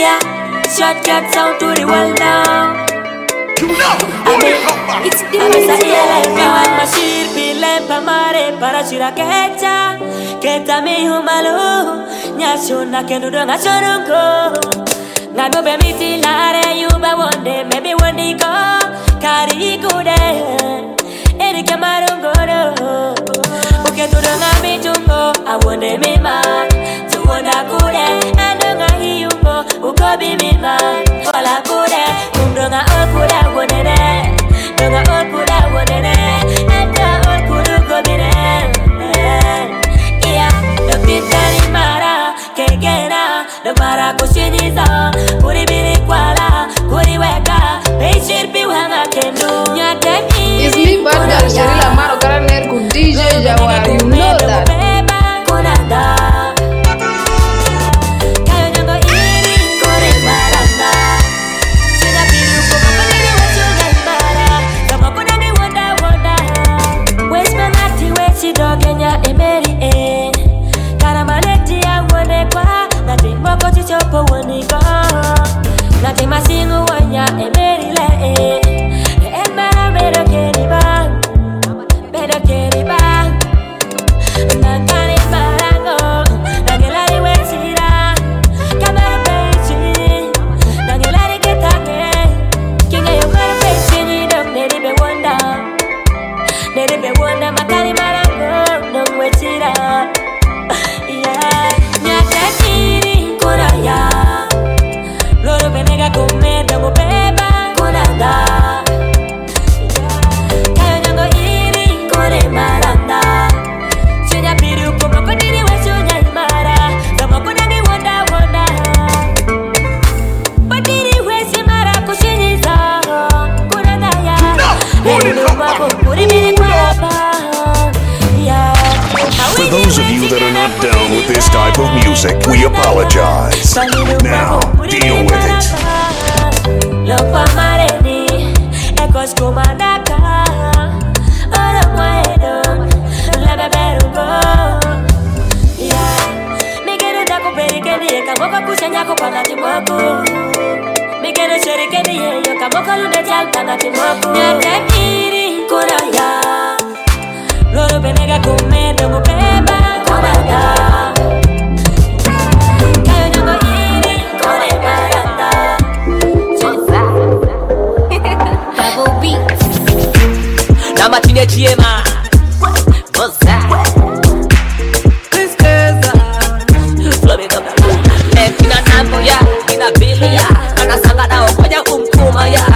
Yeah, shortcut sound to the world now. It's the Mashir Pile Pamare Parashira Kecha Keta mi humalu Nyashuna Kenudo Nashonunko Nano Bemiti Lare Yuba one day, maybe one day go Kari Kude Erika Marungo Uke to the Nami Jungo I want a mima to one a kude and a hiuko Ukobi mima Wala kude Umdonga Okuda one day Donga Okuda one day And the Okudu Kobine Yeah, the Pitari Mara Kegena The Mara Kushiniza Kuri Biri Kwala Kuri Weka Peshir Piwanga Kenu Nyateki Is me Bandar Sharila Maro Karaner ku DJ Jawar, you know that. For those of you that are not down with this type of music, we apologize. Now, deal with it. Loro benega come domo beba komanda Kayo nyogo iri kore baranda Chesa Double beat Nama tine chiema Boza Kriskeza Florida Kina nambo ya Kina bili ya Kana sanga na okonya kumkuma ya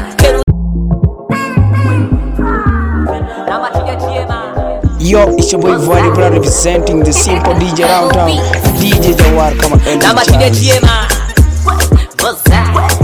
Nama tine chiema Yo, it's your boy Vali Brad representing the simple DJ around town. DJ Jawar, come on, and Nama tine chiema Boza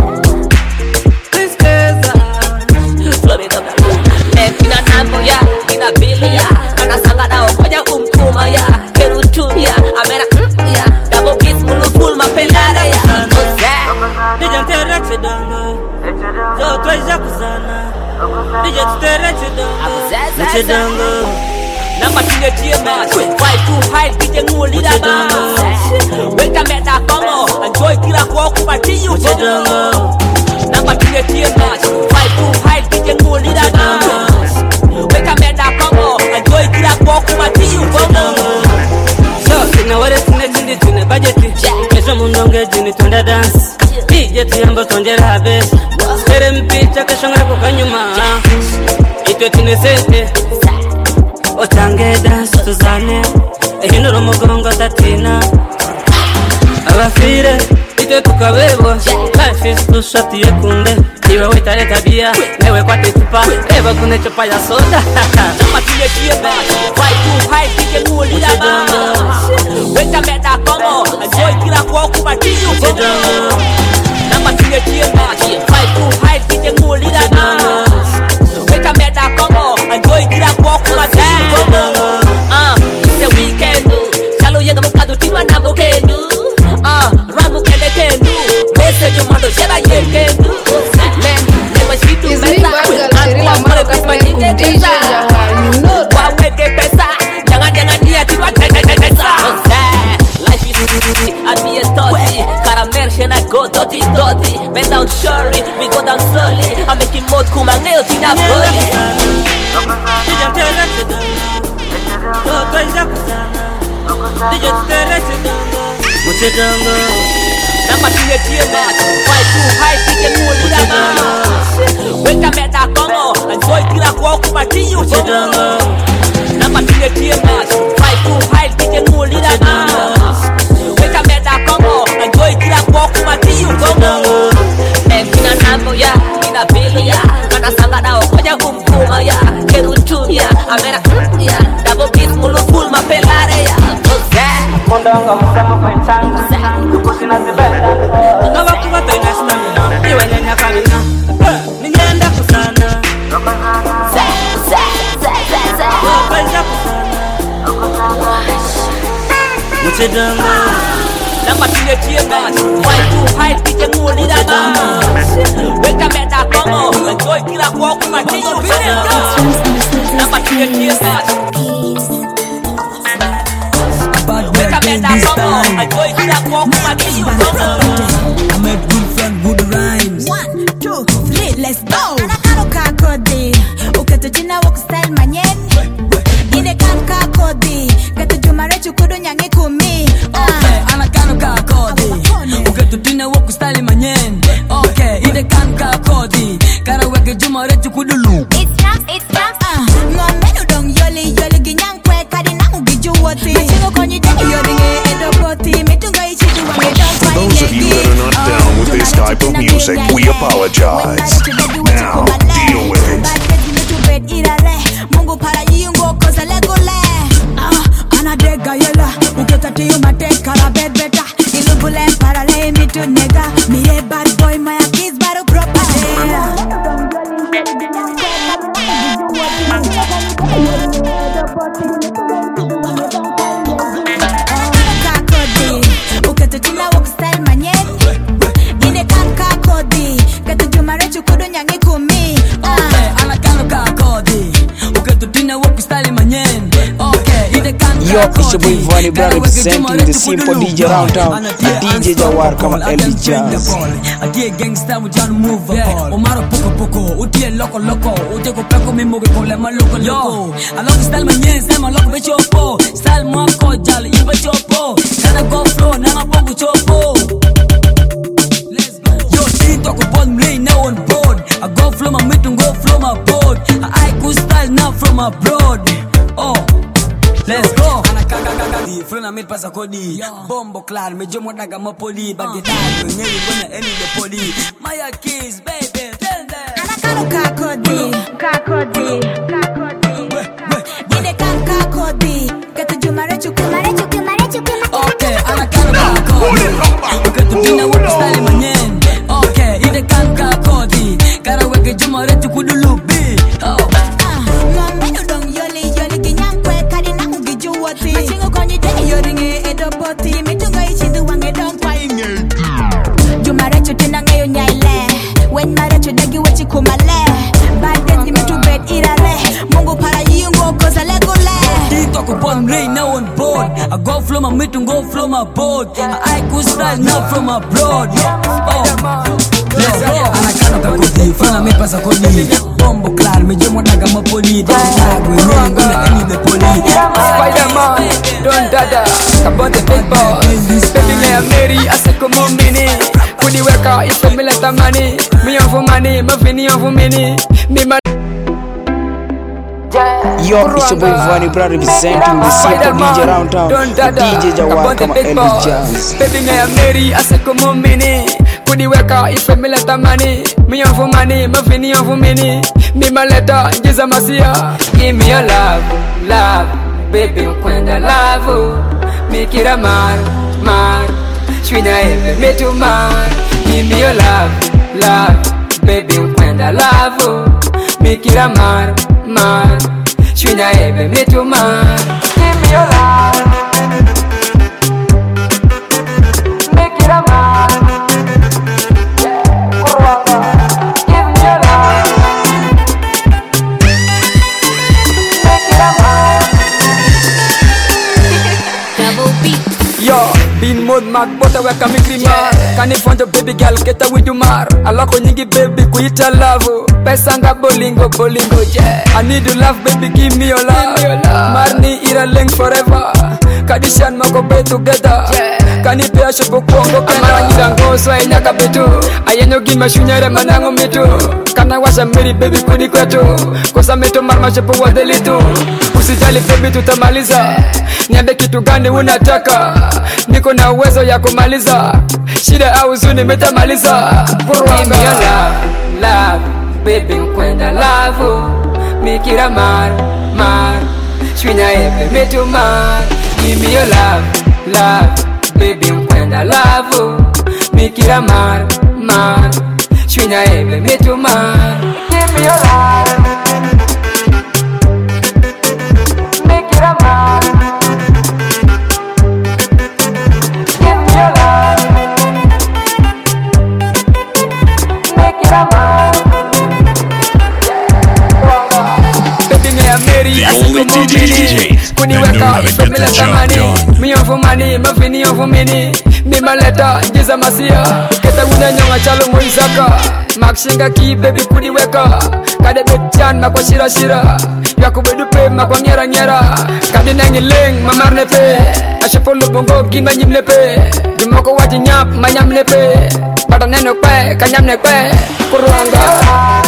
Kriskeza Florida Kina nambo ya Kina bili ya Kana sanga na okonya kumkuma ya Kerutumia Amena ya Double kiss mulu full mapendara ya Boza Dija tere chedanga Zo tweza kuzana Dija tere chedanga Chedanga Nama tine chiema Fight too high DJ nguli da ba Weka meda kongo Enjoy kila kwa kupati yu chedanga Nama tine chiema Fight too high DJ nguli da ba Weka meda kongo Enjoy kila kwa kupati yu chedanga So, sina wale sine jindi tune budgeti Kesho mundonge jini tunde dance DJ tuyambo tonjera habes Sere mpicha kesho ngako kanyuma Itwe tine sente Otange dance tuzane Ehindura umugongo tatina Abafire Ite tukabebwa Life is too short yekunde Iwe witare tabia Newe kwa tetupa Eba kune chopa ya soda Nama tine chieba Fight too high Tike nguli daba Weka meda kongo Enjoy kila kwa kubatiyu Nama tine chieba Fight too high Tike nguli daba Weka meda kongo Enjoy kila kwa kubatiyu It's a weekend Chalo yega mukadu tiwa na mukenu Ramu kende kenu Message umando shera yekendu Nema shitu mesa Ankuwa maro kasma nyinge tesa Waweke pesa Jangan niya tiwa tesa Life is easy Abi estoti Karamel shena go dirty, dirty. Bend down surely, we go down slowly. I'm making more cool, my nails in that body. Nama tiye tiye mat, fight too high, tiye muli la ma. Weka meta kongo, enjoy tira kwa kuma tiyu kongo. Nama tiye tiye mat, fight too high, tiye muli la ma. Weka meta kongo, enjoy tira kwa kuma tiyu kongo. Kina nambo ya, kina bili ya, kana sanga na okonya kumkuma ya. Kerutu ya, amena ya, double kiss mulu full mapelare ya. Mondongo msemo kwentanga Kusina zibenda Nawa kuwa toina stamina Iwe nyanya kamina Ninyenda kusana Wapaisa kusana Mchedongo Nama tiye tiye mat, fight too high, tiye muli la ma. Weka meta kongo, enjoy kila kwa kuma tiyu kongo. Nama tiye tiye mat. Weka meta kongo, enjoy kila kwa kuma tiyu kongo. I make good friend, good rhymes. 1, 2, 3, let's go. Anakano kakodi, ukatojina walk style manyen. Ine kan kakodi, katujumare chukudu nyangi kumi. Okay, anakano kakodi. Ukatujina walk style manyen. Okay, ine kan kakodi. Karaweke jumare chukudulu. It's trams. Ngomenu dong yoli ginyang kwe kadi nangu gijuwoti. Machingo konyi deni yoringe edopoti. Mitungo ichidu wange don't For those of you that are not down with this type of music, we apologize. Now, deal with it. Mungu para yungo kosa legole. Anadega yela, uketati yumateka la bed beta. Ilubule para le mitu nega. Mire bad boy, my kids baru proper. Uketati walk style manyen. Ine kanka kodi, katujumare chukudu nyangi kumi. Anakano kakodi. Ukatujina walk style manyen. Okay, ine kan kakodi. Yo, it's your boy Vani Bra representing the simple DJ around town. DJ Jawar kama LB Jazz. Atie gangsta mujanu move up. Omaro poko utie loko ute ko peko mimo ke kole maloko loko. Alok style manyen style maloko be chopo. Style mwako jali ibe chopo. Kana go flow na mapongo chopo. Let's go. Yo, tinto ko pon mlay now on board. I go flow my meeting go flow my board. I cool style now from abroad. Oh, let's go. Frena mid pasa kodi Bombo clar me jomo daga mapoli Bagedado nyeri wana eni de poli Maya kiss baby tell them Anakano kakodi. Ine kan kakodi. Katujumare chukumare. Okay, anakano kakodi Ukatujina wapu style manyen Okay, ine kan kakodi Karaweke jumare chukudulubi Oh Ngomenu dong yoli ginyang kwe kadi nangu gijuwoti. Machingo konyi deni yoringe edopoti. Mitungo ichidu wange don't fight. Jumare chutina ngayo nyaile. Wen mare chudagi wachi kumale. Bad days give me to bed irare. Mungu para yungo kosa legole. Talk upon rain now on board. I go flow my meeting, go flow my boat. I could style now from abroad. Oh, let's go. Anakano kakodi, frana me pasa kodi. Bombo clar, me jomo daga mapoli. Dago nyeri ngona eni de poli. Spider-Man, don't dada, about the big boss. Baby me a Mary, I say come on mini. Kudi weka, if me let the money. Me on for money, my fini on for mini. Me ma. Yo, it's your boy Vani Bra representing the simple DJ around town. DJ Jawar kama LB Jazz. Baby me a Mary, I say come on mini. Kudi weka, if me let the money. Me on for money, my fini on for mini. Me ma leta, jiza masia. Give me your love, baby ukwenda love. Make it a man. Shwina eve me to man. Give me your love, baby ukwenda love. Make it a man. Shwina eve me to man. Give me your love. Make it a man. Give me your love. Make it a man. Double beat. Yo, Bean mode mag bota weka mikri mar Kani fonjo baby girl keta widu mar Aloko nyingi baby kuita love Pesa nga bolingo bolingo yeah I need your love baby give me your love Marni ira link forever Kadishan mako be together Kani pia shopo kuongo kena Amara nyirango swa inyaka betu Ayenyo gima shunyere manango mitu Kana washa miri baby kuni kwetu Kosa mito marma shopo wadelitu Usijali baby tutamaliza Niambe kitu gani unataka Niko na uwezo ya kumaliza Shida au zuni metamaliza Give me your love, love Baby mkwenda love Mikira mar, mar Shwinya ebe metu mar Give me your love, love Baby mkwenda love Mikira mar, mar Shwinya ebe metu mar Give me your love Mikira mar Give me your love Mikira mar The only DJ that knew how to get the job done. Me on for money, my fini on for mini. Me maleta, jiza masia. Keta una nyonga chalo moisaka. Makshinga ki baby kuni weka. Kade betchan makwa shira shira. Yaku bedu pe makwa nyera nyera. Kade nangi leng mamarne pe. Ashepolo bongo gima nyimne pe. Jumoko waji nyap manyamne pe. Bata neno pe, kanyamne pe. Kuruanga.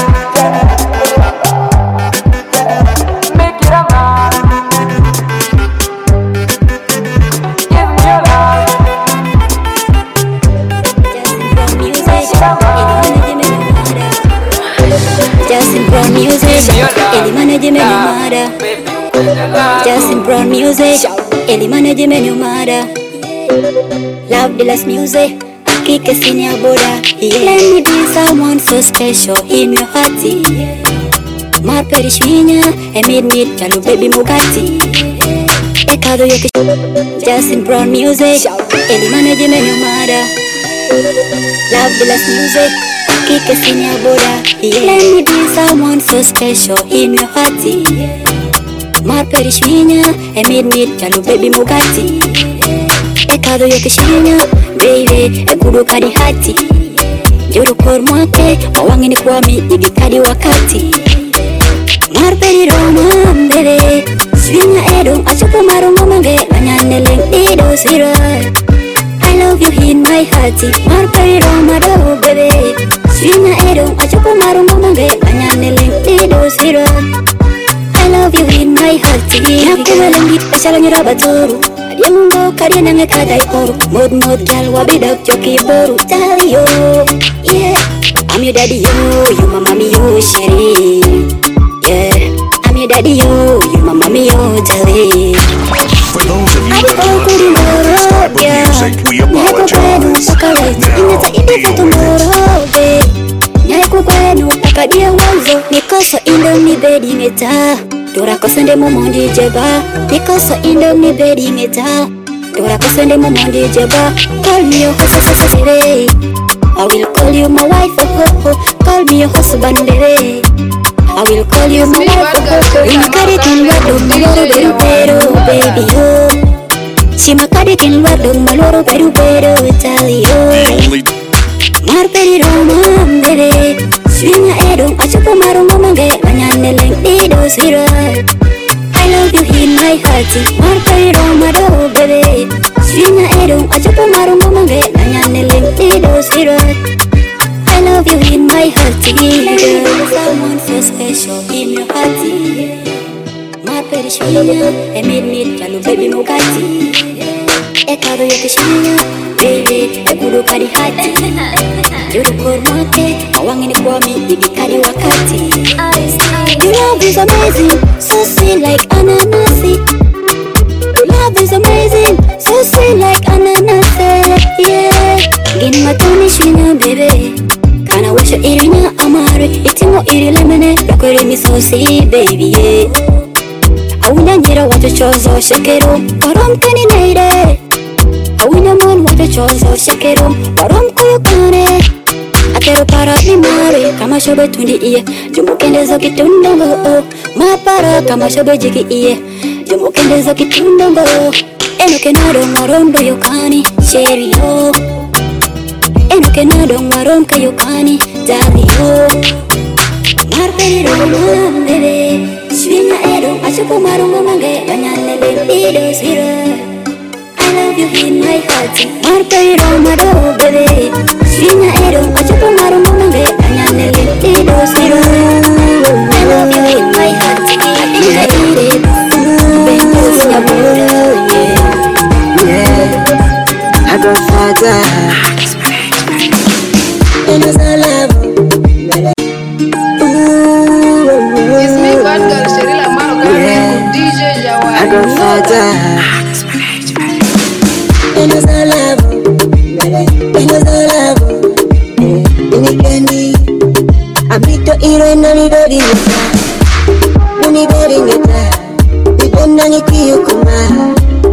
Justin Brown music, Eli management mada. Justin Brown music, Eli management mada. Love the last music, kick a senior border. Let me be someone so special in your heart. Mar perishwinya, meet chalo baby mugati. Ekado yoke. Justin Brown music, Eli management mada. Love the last music. Kick a senior border. Let me be someone so special in your heart. Mar perishwinya, meet chalo baby mugati. Ekado yoke shinya, baby, ekudu kadi hati. Juru kor mwake, mawangi ni kwami, ibikadi wakati. Mar peri roma, baby, swinya edo, achupu marungu mange, anyane leng dido sira. I love you in my heart, mar peri roma do, baby. Swinya edo, achupu marungu mange, anyane leng dido sira. I love you in my heart. Nakuwa lengi, pachala nyuraba toru. Yamungo kari nange kadai oru. Mod gal wabidak joki boru. Tell you, yeah, I'm your daddy, you my mommy, you sheri. Yeah, I'm your daddy, you my mommy, you jelly. For those of you that are not down with this type of music, we apologize. Now, Nikoso indo ni bedi ngeta. Dora kosende momondi jeba. Nikoso indo ni bedi ngeta. Dora kosende momondi jeba. Call me your husband, baby. I will call you my wife, oh, oh. Call me your husband, baby. I will call you my wife, oh, oh. Imakari kinwado maloro beru baby, oh. Shimakari kinwado maloro beru tell you. Mar peri roma, baby. Swinya edo, achupu marungu mange, anyane leng dido sira. I love you in my heart, mar peri roma do, baby. Swinya edo, achupu marungu mange, anyane leng dido sira. I love you in my heart, someone so special in your heart. Mar peri swinya, meet chalo baby mugati. Ekado yoke swinya, baby, ekudu kadi hati. Juru kor mwake, mawangi ni kwami, ibikadi wakati. Your love is amazing, so sweet like ananasi. Your love is amazing, so sweet like ananasi. Yeah, gini matoni shwinya baby. Kana washo irinya amare, itimo iri lemene, lakore misosi baby yeah. Awunya nyira wacho chozo shekero, warom kani neire. Awunya mon wacho chozo shekero, warom kuyo kane. Akero para ni mare, kama shobe tundi iye. Jumukendeza kitundongo, mapara kama shobe jiki iye. Jumukendeza kitundongo, Eno que no don warondo yokani Sherry yo Eno que no don warom que yokani Daddy yo Marperi roma bebe Shwina edo Achupo marungo mange Banyane lido sira I love you in my heart Marperi roma do bebe Shwina edo Achupo marungo mange Banyane lido sira I love you in my heart I think I need it Bentos Yamura Yeah, I got father. And as I love It's me, bad girl, Sherila Maro, DJ Jawar. I got father. And as I love Ini candy Amito iro na midori nita Unidori nita Ibenda nikiyo kuma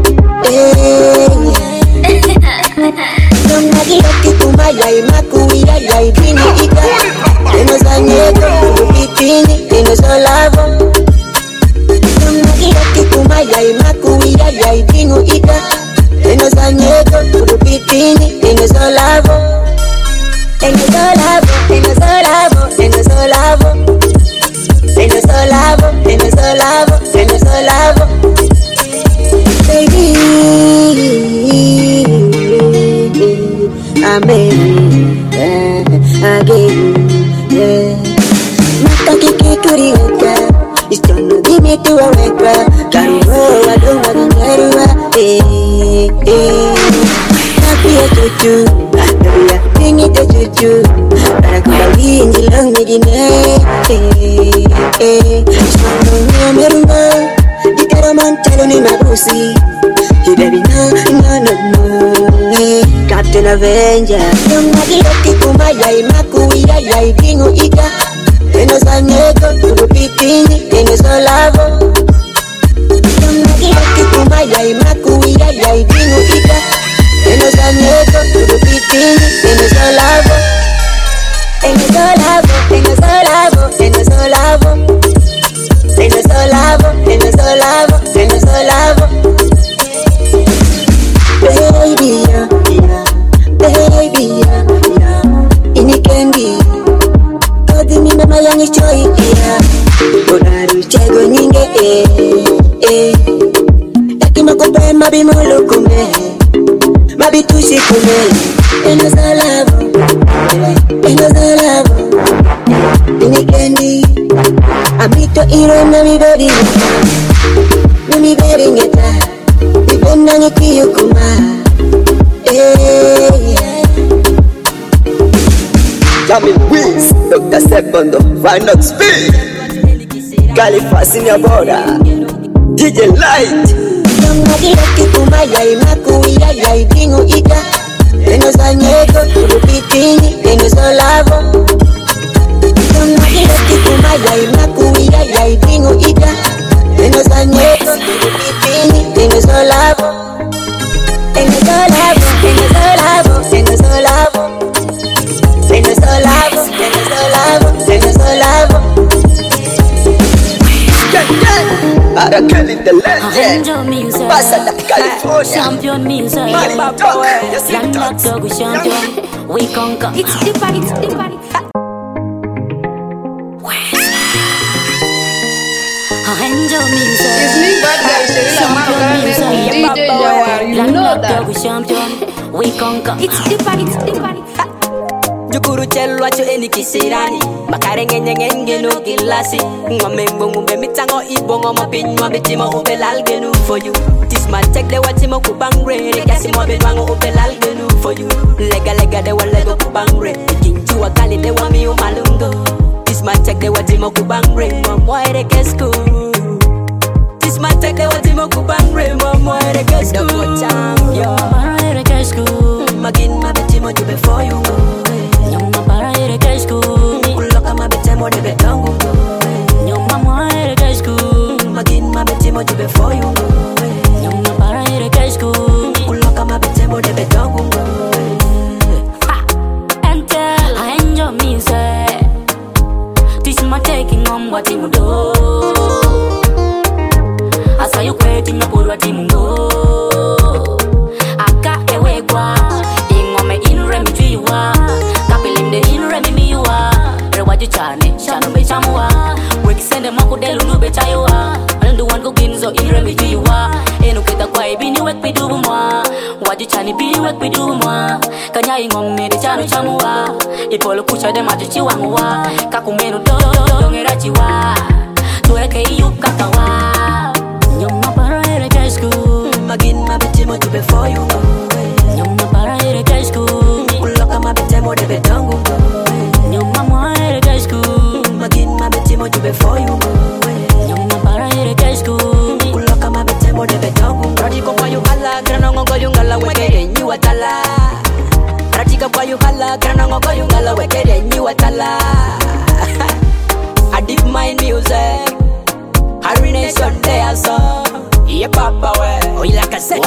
Don't nagi laki kuma yai makuira yai bini ika Eno zanyego kubitini eno zolavo Don't nagi laki kuma yai makuira yai bini ika Eno zanyego kubitini eno zolavo Eno zolavo, eno zolavo, eno zolavo Eno zolavo, eno zolavo, eno zolavo Baby, amen, again, yeah. Makaki kuriweka, istono dimi tuwaweka, karuwa adoma gangarua, Napia chuchu, napia pingi te chuchu, para kubali injilang medine, Istono nyamerunga, Dikaraman talo ni mabusi You baby no Captain Avenger Yung magiloki kumaya imakuira ya ibingu ika Eno zanyego Urupitini Eno zolavo Yung magiloki kumaya imakuira ya ibingu ika Eno zanyego Urupitini Eno zolavo Eno zolavo Eno zolavo Eno zolavo Eno zolavo, eno zolavo, eno zolavo Baby, baby, ini candy Kodi ni mama yangi choi, Onaru chego nyinge, Taki makope mabi mulu kume Mabi tushi kume Eno zolavo, eno zolavo Ini candy Amito iro na midori Nuni beri ngeta Ibenda nyikiyo kuma Yami Wiz, Dr. Secondo, Vinox Speed Califa Senior Boda DJ Light Yama giroki kuma ya imakuira ya ibingu ika Eno zanyego, urupitini, eno zolavo Yama giroki kuma ya imakuira ya ibingu ika Eno zanyego, urupitini, eno zolavo Eno zolavo, eno zolavo, eno zolavo Eno zolavo, eno zolavo, eno zolavo Para Kelly the legend Pasa la California Champion music Mali Talk Land of Dog champion We conquer It's the party, it's the party Angel music It's me, bad girl, Sherila Maro, DJ Jawar, you know that champion We conquer It's the party, it's the party Jukuru chelo acho eni kisirani Makare ngenye no gilasi Ngome mbongumbe mitango ibongo mapinywa bitimo ube lalgenu for you This man take the watimo kubangre Kasi mwabe wango ube lalgenu for you Lega de wa lego kubangre Kinjua kali de wa miu malungo This man take the watimo kubangre Mwere kesku This man take the watimo kubangre Mwere kesku Doko champion Mwere kesku Magin mabetimo jube for you Nyama para ere kesku Kuloka mabetemo de betongu Nyama mwere kesku Magin mabetimo jube for you Nyama para ere kesku Kuloka mabetemo de betongu Enter I enjoy music This my taking on what you do I saw you quitting your poor what you go di chani bi wek bi du mwa kanya ingom me di chanu chamwa ipolo kucha de maju chiwa mwa kakumenu do ngera chiwa tuweke yup kakawa nyoma para ere kesku Magin mabitimo to before you go nyoma para ere kesku Uloka mabitemo de betongu go nyoma mwa ere kesku Magin mabitimo to before you go nyoma para ere kesku Uloka mabitemo de betongu Radiko kwa yu hala Granongo go yungala wekere nyu atala Radiko kwa yu hala Granongo go yungala wekere nyu atala I dip my music Harry Nation day I saw Yeah papa we Oh you like a set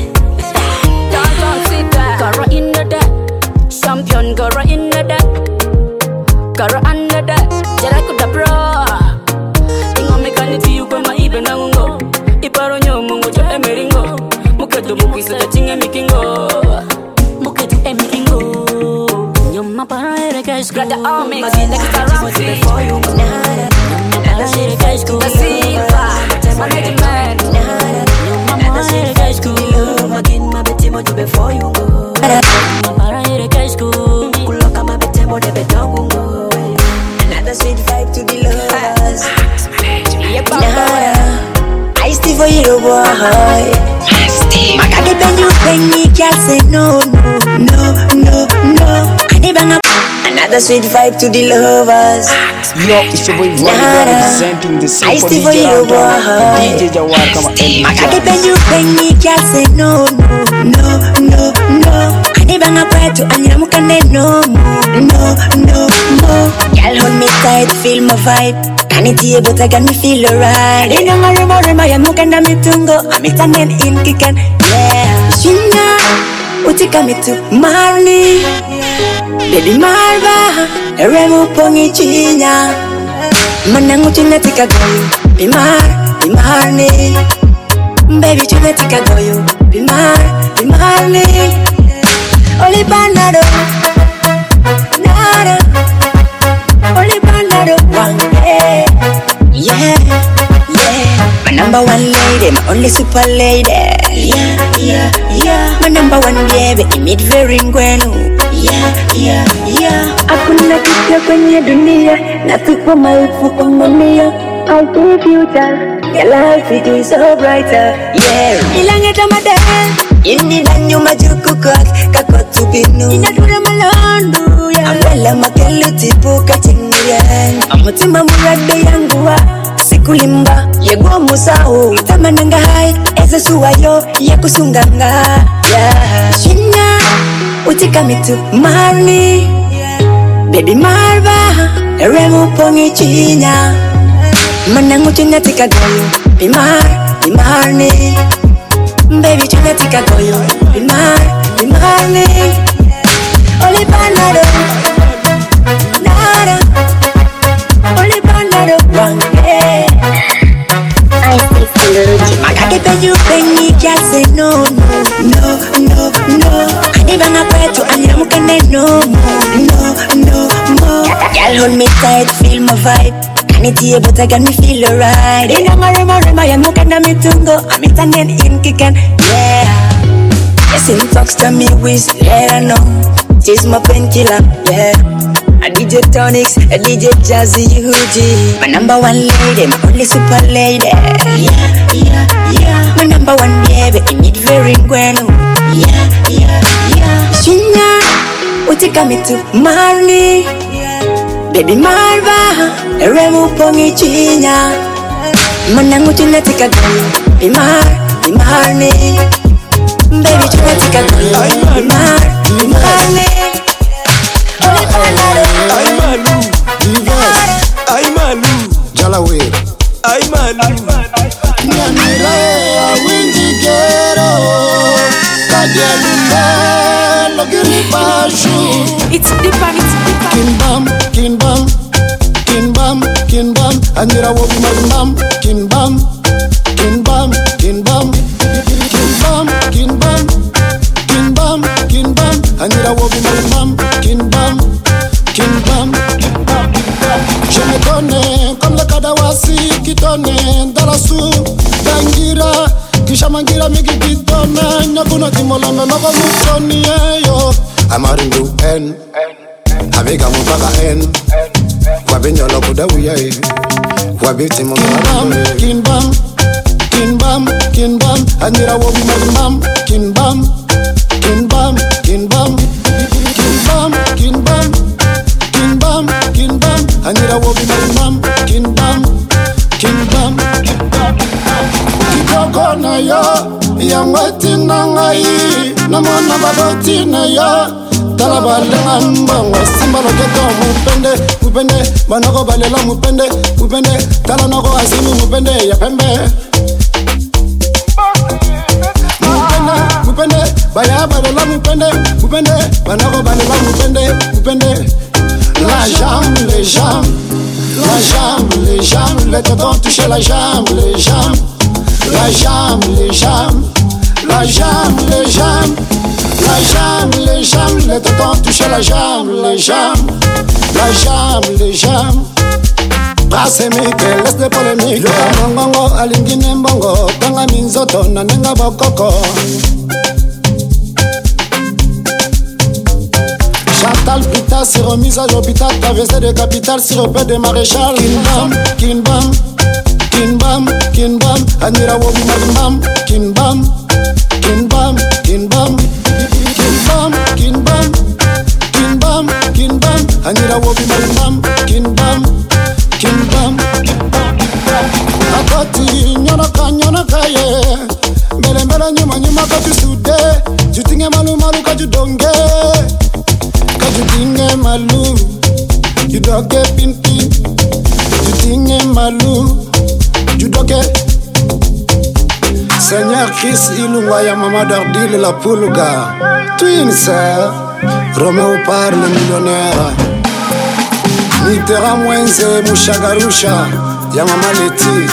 Gara in the deck Champion gara in the deck Gara under deck Jara kuda bro Ingo mekani tiyu kwa maibe na ngungo Iparo nyo mungo cho emeringo Muketu mukisa kachinge mikingo Muketu emikingo Nyoma para ere kashku Grab the army Magin the guitar before you go Nyoma para ere kashku The silver Management Nyoma para ere kashku Magin mabitimo to before you go Nyoma para ere kashku Uloka mabitemo de betongu go Another sweet vibe to the lovers. Yeah papa I stay for you, boy. I can't depend you, penny, can't say no, no. I need another sweet vibe to the lovers. Yo, it's your boy Vonnie representing the I Simple stay for DJ you, Round boy. DJ Jawar kama Ellie I can't Jazz. depend you, penny, can't say no. I need a prayer to Anyamukane, no. Girl, hold me tight, feel my vibe. Kaniti but I got me feel alright. I don't remember I am mukanda mitungo. I'm Italian in kikan, yeah. Shina, utika mitu marni. Baby marva, eremu pongi chinya. Manangu tunatika goyo, bimarni. Baby tunatika goyo, bimarni. Oli banado, nada. Only banana one day. Yeah. My number one lady, my only super lady. Yeah. My number one baby, imid very ngwenu. Yeah. Hakuna kitu kwenye dunia na tupo maelfu kwa mamia. I give you time, your life it is so brighter. Yeah. Ilangeta madam, ini danyo majukukot kakot tubinu. Inadura malondu ya. Ambela makelu tipu katingiyan. Amutima murade yanguwa sikulimba yegwa musao. Tamananga hai eze suwayo yekusunganga. Yeah. Shina utika mitu marni. Baby marva eremu pongi chinya. Manangu tunatika goyo, bimarni. Baby tunatika goyo, bimarni. Oli banado, nada. Oli banado, one day. I stay from the routine. I can't depend you, penny, can't say no. I need a prayer to Anyamukane, no more. Girl, hold me tight, feel my vibe. Kaniti but I got me feel alright. I don't remember I am mukanda mitungo. I'm Italian in kikan, yeah. Yes, in talks to me with let her know. She's my painkiller, yeah. A DJ Tonics, a DJ Jazzy Huji. My number one lady, my only super lady. Yeah. My number one baby, I need very ngwenu. Yeah. Shina, utika mitu marni. Baby marva, eremu pongi chinya. Manangu tunatika goyo, bimarni. Baby tunatika goyo, bimarni. Ay malu, Jalawe. Ay malu, Nyamira, Windigero, Kajelumba, Logiri Bashu. It's deeper. Kinbam, Anira Wobi Marumbam, Kinbam, Anira Wobi Marumbam, Kinbam. Je me connais comme le Kadawasi qui tonne Darasu, Dangira, Kisha mangira mikikitona Nyakuna timoleme loko mutoni yo Amarindu en Abiga mupaka en Wabinyolo kudawiya Wabiti mungam Kinbam Kinbam Kinbam Anira wobi marimam Kinbam Kinbam Kinbam Kinbam Kinbam Kinbam Kinbam Anira wobi marimam Kinbam Kinbam Kitoko na yo Yangweti na ngai Namona baboti na yo Talabalenga mbongo Simba loketo mupende Mupende Banoko balela mupende Mupende Talanoko asimi mupende Ya pembe Mupende Mupende Baya balela mupende Mupende Banoko balela mupende Mupende La jambe, les jambes La jambe, les jambes Les tontons toucher la jambe, les jambes La jambe, les jambes La jambe, les jambes La jambe, les jambes, les tontons toucher la jambe, les jambes La jambe, les jambes Brassemique, laisse des polémiques Yoka mongongo, alingine mbongo Tanga minzoto, nanenga bokoko Chantal Pita s'est remise à l'hôpital Traversée de capitale, siropé de maréchal Kinbam, Kinbam Kinbam, Kinbam Anira wobi marimbam Kinbam, Kinbam, Kinbam Kinbam, Kinbam Kinbam, Kinbam Anira wobi marimbam Kinbam, Kinbam Akoti nyonoka ye Mbele mbele nyuma kaju sude Jutinge malu kaju donge Jutinge malu Judoge pinti Jutinge malu Judoge Seigneur Christ Ilunga ya mama d'Ardil la Pulga Twin sœur Roméo par le millionnaire Mitterrand Mwenze Mushagarusha ya mama Leti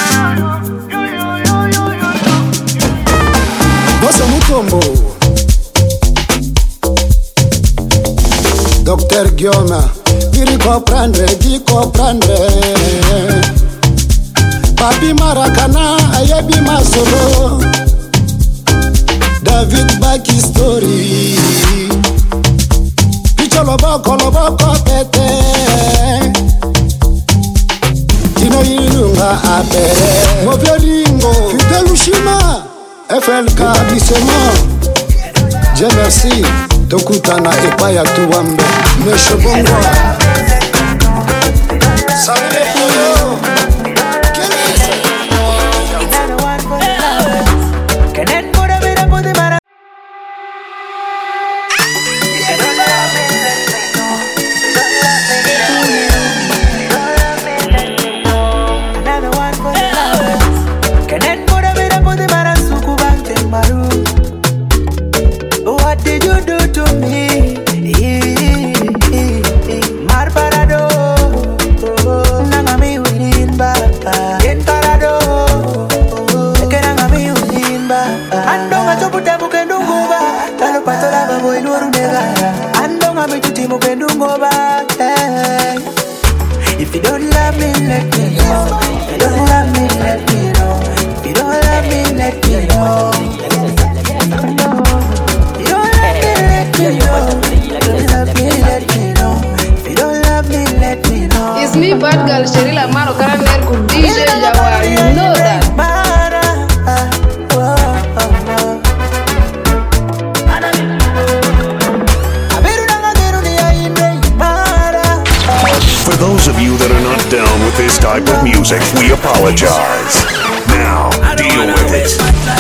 Bosse Mutombo Docteur Guillaume Di comprendre Papi Maracana Ayebi Masolo David Baki Story Picho loboko pete Kino Ilunga apere Mobiolingo Fidel Ushima FLK Bissement Dieu merci Tokutana epaya tuwambe Mesho bongo Sabe yo What did you do to me? Marparado, nangami winimba, enparado, ekenangami winimba. Andonga choputa mukendunguba, talo patola babo iluoru negara. Andonga michuti mukendunguba. If you don't love me, let me know. If you don't love me, let me know. If you don't love me, let me know. It's me, bad girl, Sherila Maro, Karaner, with DJ Jawar. You know that. For those of you that are not down with this type of music, we apologize. Now, deal with it.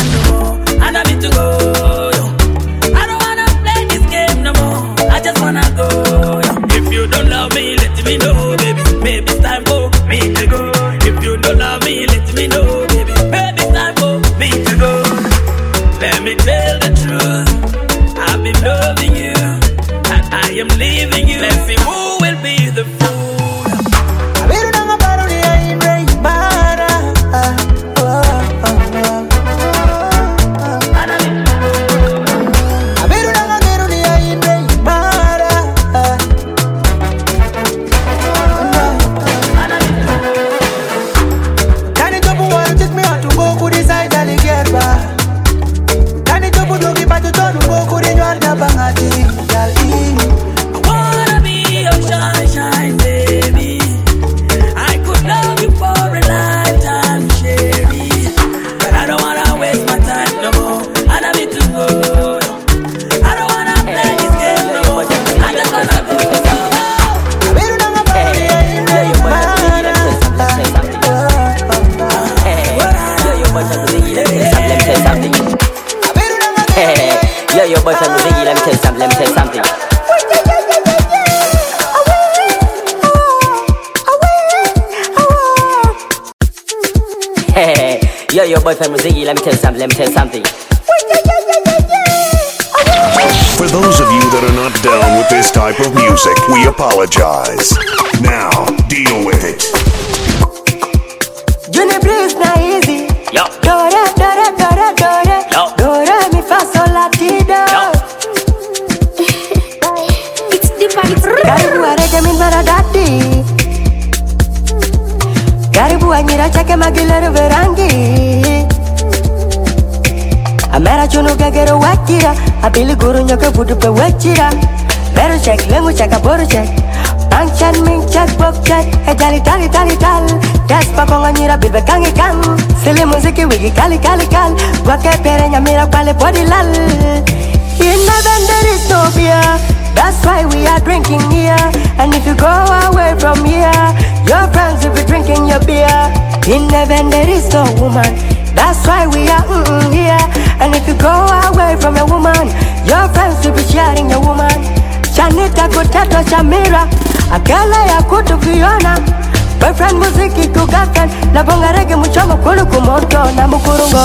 If you don't love me, let me know, baby. Maybe it's time for me to go. If you don't love me, let me know, baby. Maybe it's time for me to go. Let me tell the truth. I've been loving you, and I am leaving you. Let's see who will be the fool. boyfriend was let me tell you something. Yo, your boyfriend was let me tell you something. For those of you that are not down with this type of music, we apologize. Now, deal with it. Juni breeze na easy. Yo. Dore. Yo. Dore mi fa sol la ti do. It's the party. Karibu arege min baradati. Karibu anyira chake magilere verangi. Amera chunu gagero wakira. Abili guru nyoke budu pe wachira. Beru check, lengu check, aboru check. Bank chat, ming chat, book chat. Jali tali. Das pa konga nyira bilbe kangi kang. Sili muziki wigi kali. Wake pere nyamira pale body lal. In heaven there is no beer. That's why we are drinking here. And if you go away from here, your friends will be drinking your beer. In heaven there is no woman. That's why we are here. And if you go away from a woman, your friends will be sharing your woman. Chanita kutato Shamira, akala ya kutu Fiona. Boyfriend muziki kugakan, na bonga rege muchomo kulu kumoto na mukurungo.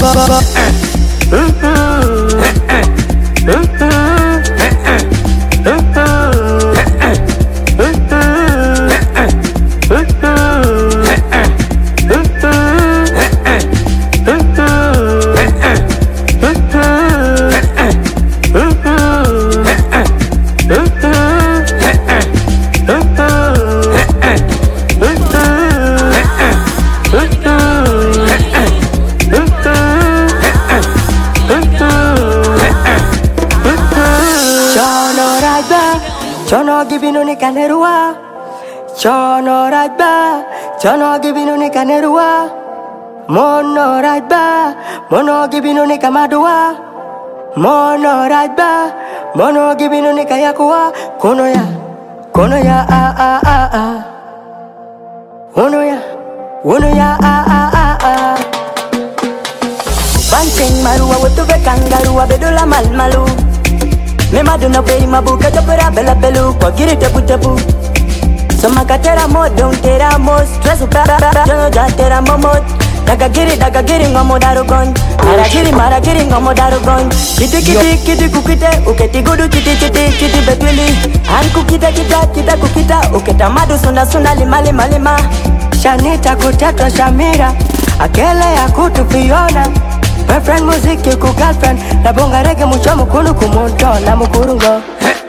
Chono gibinu ni kanerua. Chono rajba. Chono gibinu ni kanerua. Mono rajba. Mono gibinu ni kamadua. Mono rajba. Mono gibinu ni kayakua. Kono ya Uno ya Bancheng marua wotu be kangarua bedula malmalu. Me maduna peri mabuka tapera bela belu kwa giri tepu. Soma katera mo don tera mo stress upara jono ja tera momot. Daga giri ngomo darugon. Maragiri ngomo darugon. Kiti kukite uketi gudu kiti betwili. Anku kita kukita uketa madu sunda lima. Shanita kutato Shamira, akele ya kutu Fiona. Boyfriend muziki ku girlfriend, na bonga rege muchomo kulu kumonto na mukurungo.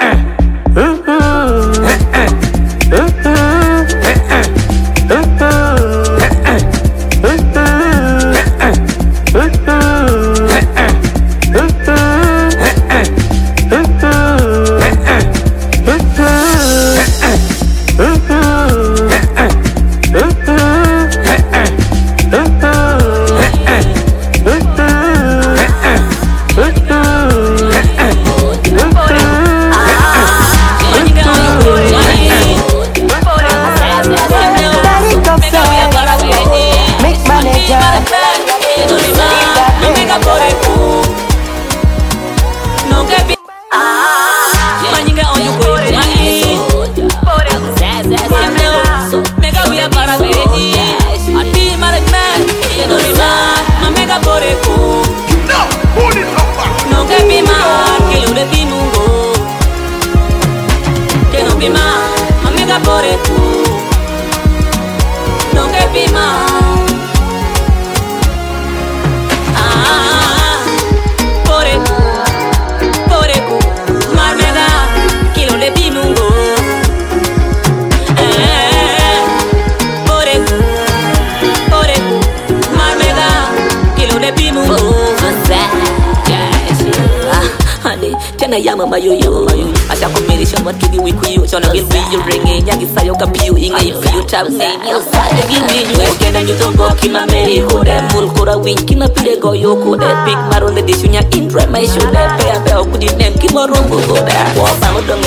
Yama mayoyo Asha kumirisha watudi wikuyu Chona gilwi yu ringi Nyagi sayo kapiyu Inga ifiyu tabu Yo sayo gilwi yu Kena nyutongo kima meri Kude mulkura wing Kima pide goyo kude Big maronde dishunya Indre maishude Pea peo kudi nem Kima rumbu kude Wapa udonge weka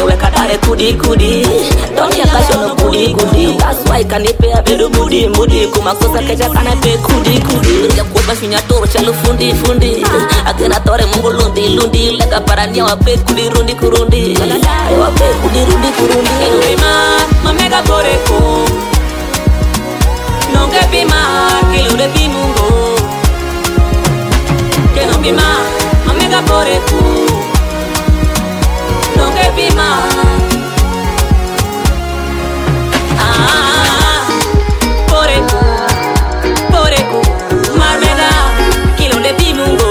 mare kudi kudi. Don't ya kasho no kudi kudi. That's why kanipea bedu mudi mudi. Kumakosa kecha kanape kudi kudi. Ya kuba shunya toro chalo fundi fundi. Akena tore mungu lundi lundi. Lega paranya wape kudi rundi kurundi. Wape kudi rundi kurundi. Enubima mamega boreko. Nonge bima kilure bimungo. Enubima mamega boreko. Nonge bima. Boreko, boreko, marmeda, kilo de bimungo.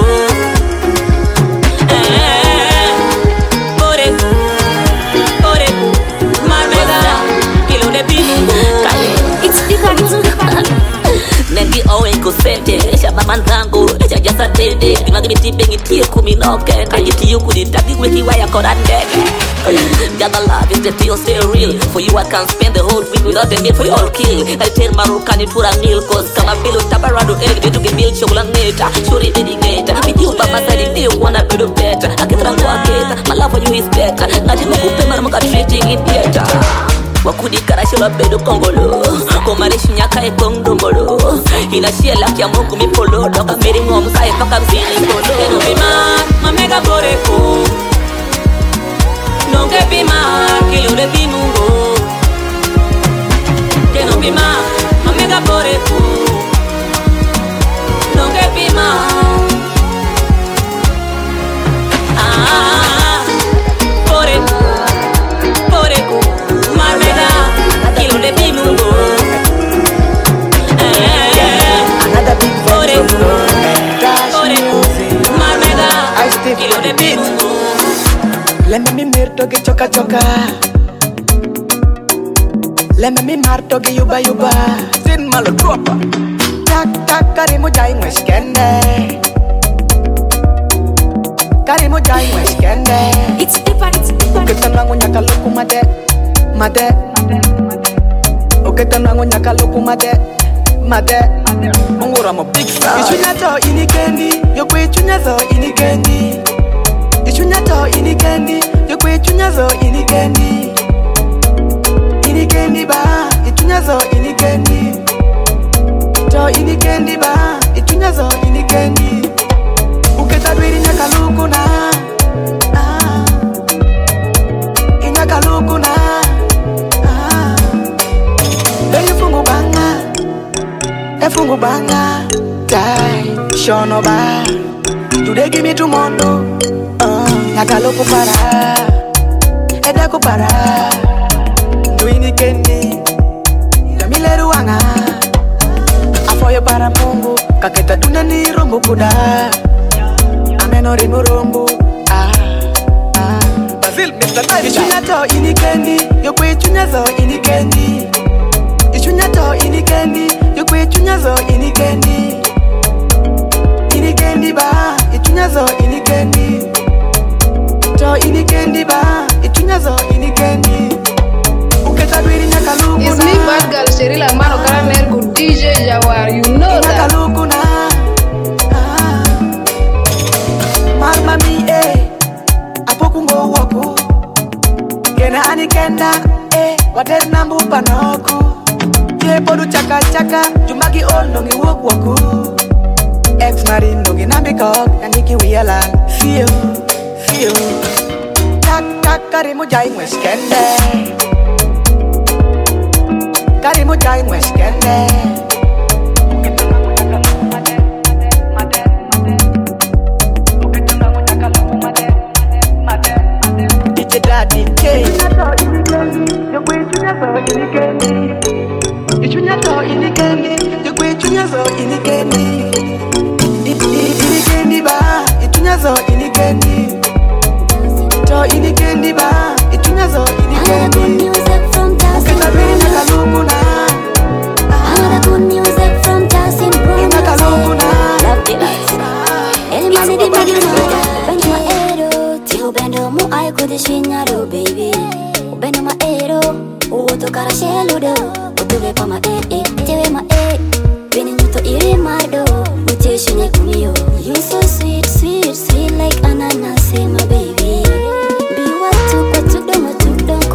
Boreko, boreko, marmeda, kilo de bimungo. It's different. Nengi owen kusete, shaba manzango, echa jasa dede. Dimagibiti bengi tiye kuminoke, kajiti yukudi tagi wiki waya korande. Gather love is the deal, stay real. For you I can spend the whole week without the need for your kill. I tell Marukani to a meal, cause kama bilo tabarado egg, they took a meal chocolate neta, shuri neta. With you by my side, if you wanna be the better. I can run to a gate, my love for you is better. Najima kupe maramuka treating it better. Wakudi karashila bedo kongolo. Komarishi nyaka e kongdomolo. Inashia laki ya mungu mipolo. Doka miringo msae paka mzini kolo. Enubima, mamega boreko. Nonge bima, kilo de bimungo. Keno bima, mamega boreko. Nonge bima. Boreko, boreko, marmeda, kilo de bimungo. Boreko, boreko, marmeda, kilo de bimungo. Lemme mi mirto ge choka choka. Lemme mi marto ge yuba yuba. Sin malo dropa. Tak tak karimu jai ngweskende. Karimu jai ngweskende. It's different. Uketana ngunyaka loku mate mate. Uketana ngunyaka loku mate mate. Mungura mo big fan. Ichunya to inikendi. Yokwe ichunya zo inikendi. Ichunya to inikendi, yokwe ichunya zo inikendi. Inikendi ba, ichunya zo inikendi. To inikendi ba, ichunya zo inikendi. Uketa biri nyaka luku na. Inyaka luku na. Efungu banga, die, shono ba. Today give me tomorrow. Nakalo kupara, eda kupara. Nduini kendi, damile ruanga. Afoyo para mungu, kaketa dunani rombo kuda. Ameno rinu rombo, Brazil, Mr. Nice. Ichunya to inikendi, yokwe ichunya zo inikendi. Ichunya to inikendi, yokwe ichunya zo inikendi. Inikendi ba, ichunya zo inikendi. To inikendi ba, ichunya zo inikendi. Uketa biri nyaka luku na. It's me, bad girl, Sherila Mano, Karamer, good DJ Jawar, you know that. Nyaka luku na. Marma mi apokungo waku. Kena anikenda water nambu panoku. Tie podu chaka chaka, jumagi ol nongi woku waku. Ex marine nongi nambi kok, yaniki wiyalan. Feel. Tak karimu jai ngweskende. Karimu jai ngweskende. DJ Daddy K. Ichunya to inikendi, yokwe ichunya zo inikendi. Inikendi ba, ichunya zo inikendi. To inikendi ba, ichunya zo inikendi. Uketa biri nyaka luku na. Another good music from Tassim Pro. Nyaka luku na. Love the lights. El mani di magina. Bendo maero, tio bendo mu ai kodi shinyaro baby. Bendo maero, uoto kara sheludo. Utube pa ma tewe ma Beni nyuto iri mardo, uche shinye kumio. You so sweet, sweet, sweet like ananas, my baby. Be what to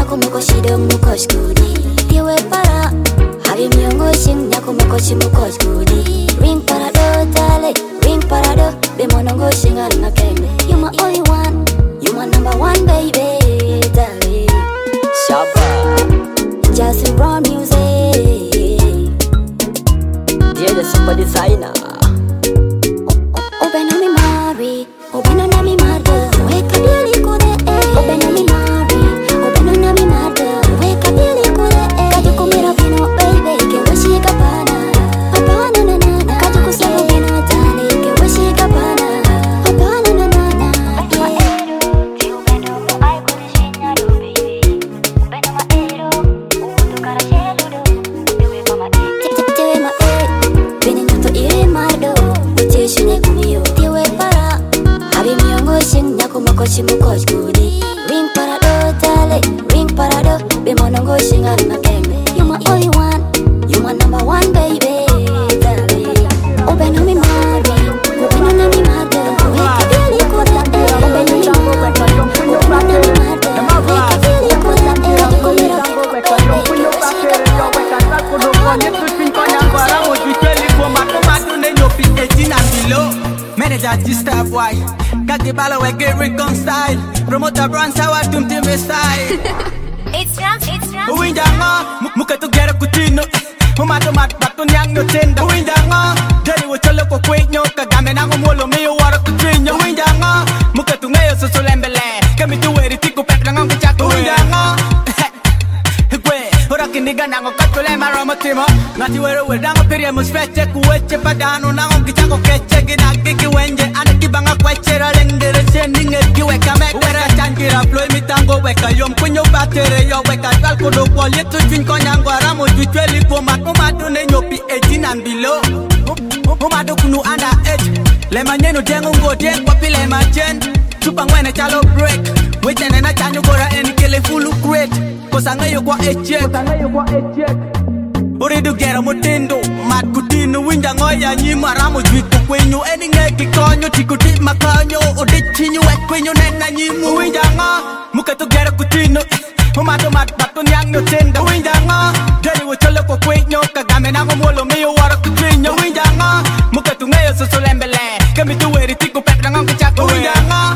nyako moko shidong mukosh kudi. Tiwe para, hari miongo shing nyako moko shimukosh kudi. Ring parado tale, ring parado, be monongo shing alma kende. You my only one, you my number one baby, tale. Shabba, just raw music. Yeah, the super designer. Open on me Mari, open on me Marda. Wake up Billy Kude. Open on me Mari, open on me Marda. Wake up Billy Kude. Kaju kumira vino baby, ke washi kapana. Apana na na na. Kaju kusabo vino tani, ke washi kapana. Apana na na na. Shimukosh kudi. Ring parado tale, ring parado, be monongo shingal makembe. You my only one, you my number one baby, tale. Open on me Mari, open on me Marda. Wake up Billy Kuda. Open on me Mari, open on me Marda. Wake up Billy Kuda. Kaju kumira vino baby, ke washi kapana. Manager disturb why Kaki bala we get reconciled. Promoter brand sawa tumtim style. It's Ram. Uwinjanga muka tugera kutino. Mumato mat bato nyang no tenda. Uwinjanga deli wo cholo ko kwenyo kagame nango molo miyo wara kutinyo. Uwinjanga muka tungayo susulembele. Kami tuweri tiku petra ngangu chako. Uwinjanga ora kiniga nango katule maramo timo. Ngati wero wedango piria musfeche kuweche padano nango kichako keche ginagi kiwenje anakibanga kwechera lengere sendinge kiweka mekere changira floy mitango weka yom kunyo batere yo weka talko do kwalye tu finko nyango aramo jutweli kwa matomado ne nyopi 18 and below. Umado kunu under age le manyeno dengo ngode kwa pile machen chupa ngwene chalo break wechene na chanyo gora enikele fulu crate kosanga yo kwa echek Uridu gera mutendo mat kutino winja ngoya nyima ramo jwiko kwenyo eni ngeki konyo tikuti makonyo odichinyo wek kwenyo nena nyimu winja nga muketu gera kutino Umato mat bato nyang no tenda winja nga deli wo cholo kwa kwenyo kagame nango mwolo miyo wara kutinyo winja nga muketu ngayo susulembele kami tuweri tiku petra ngangu chako winja nga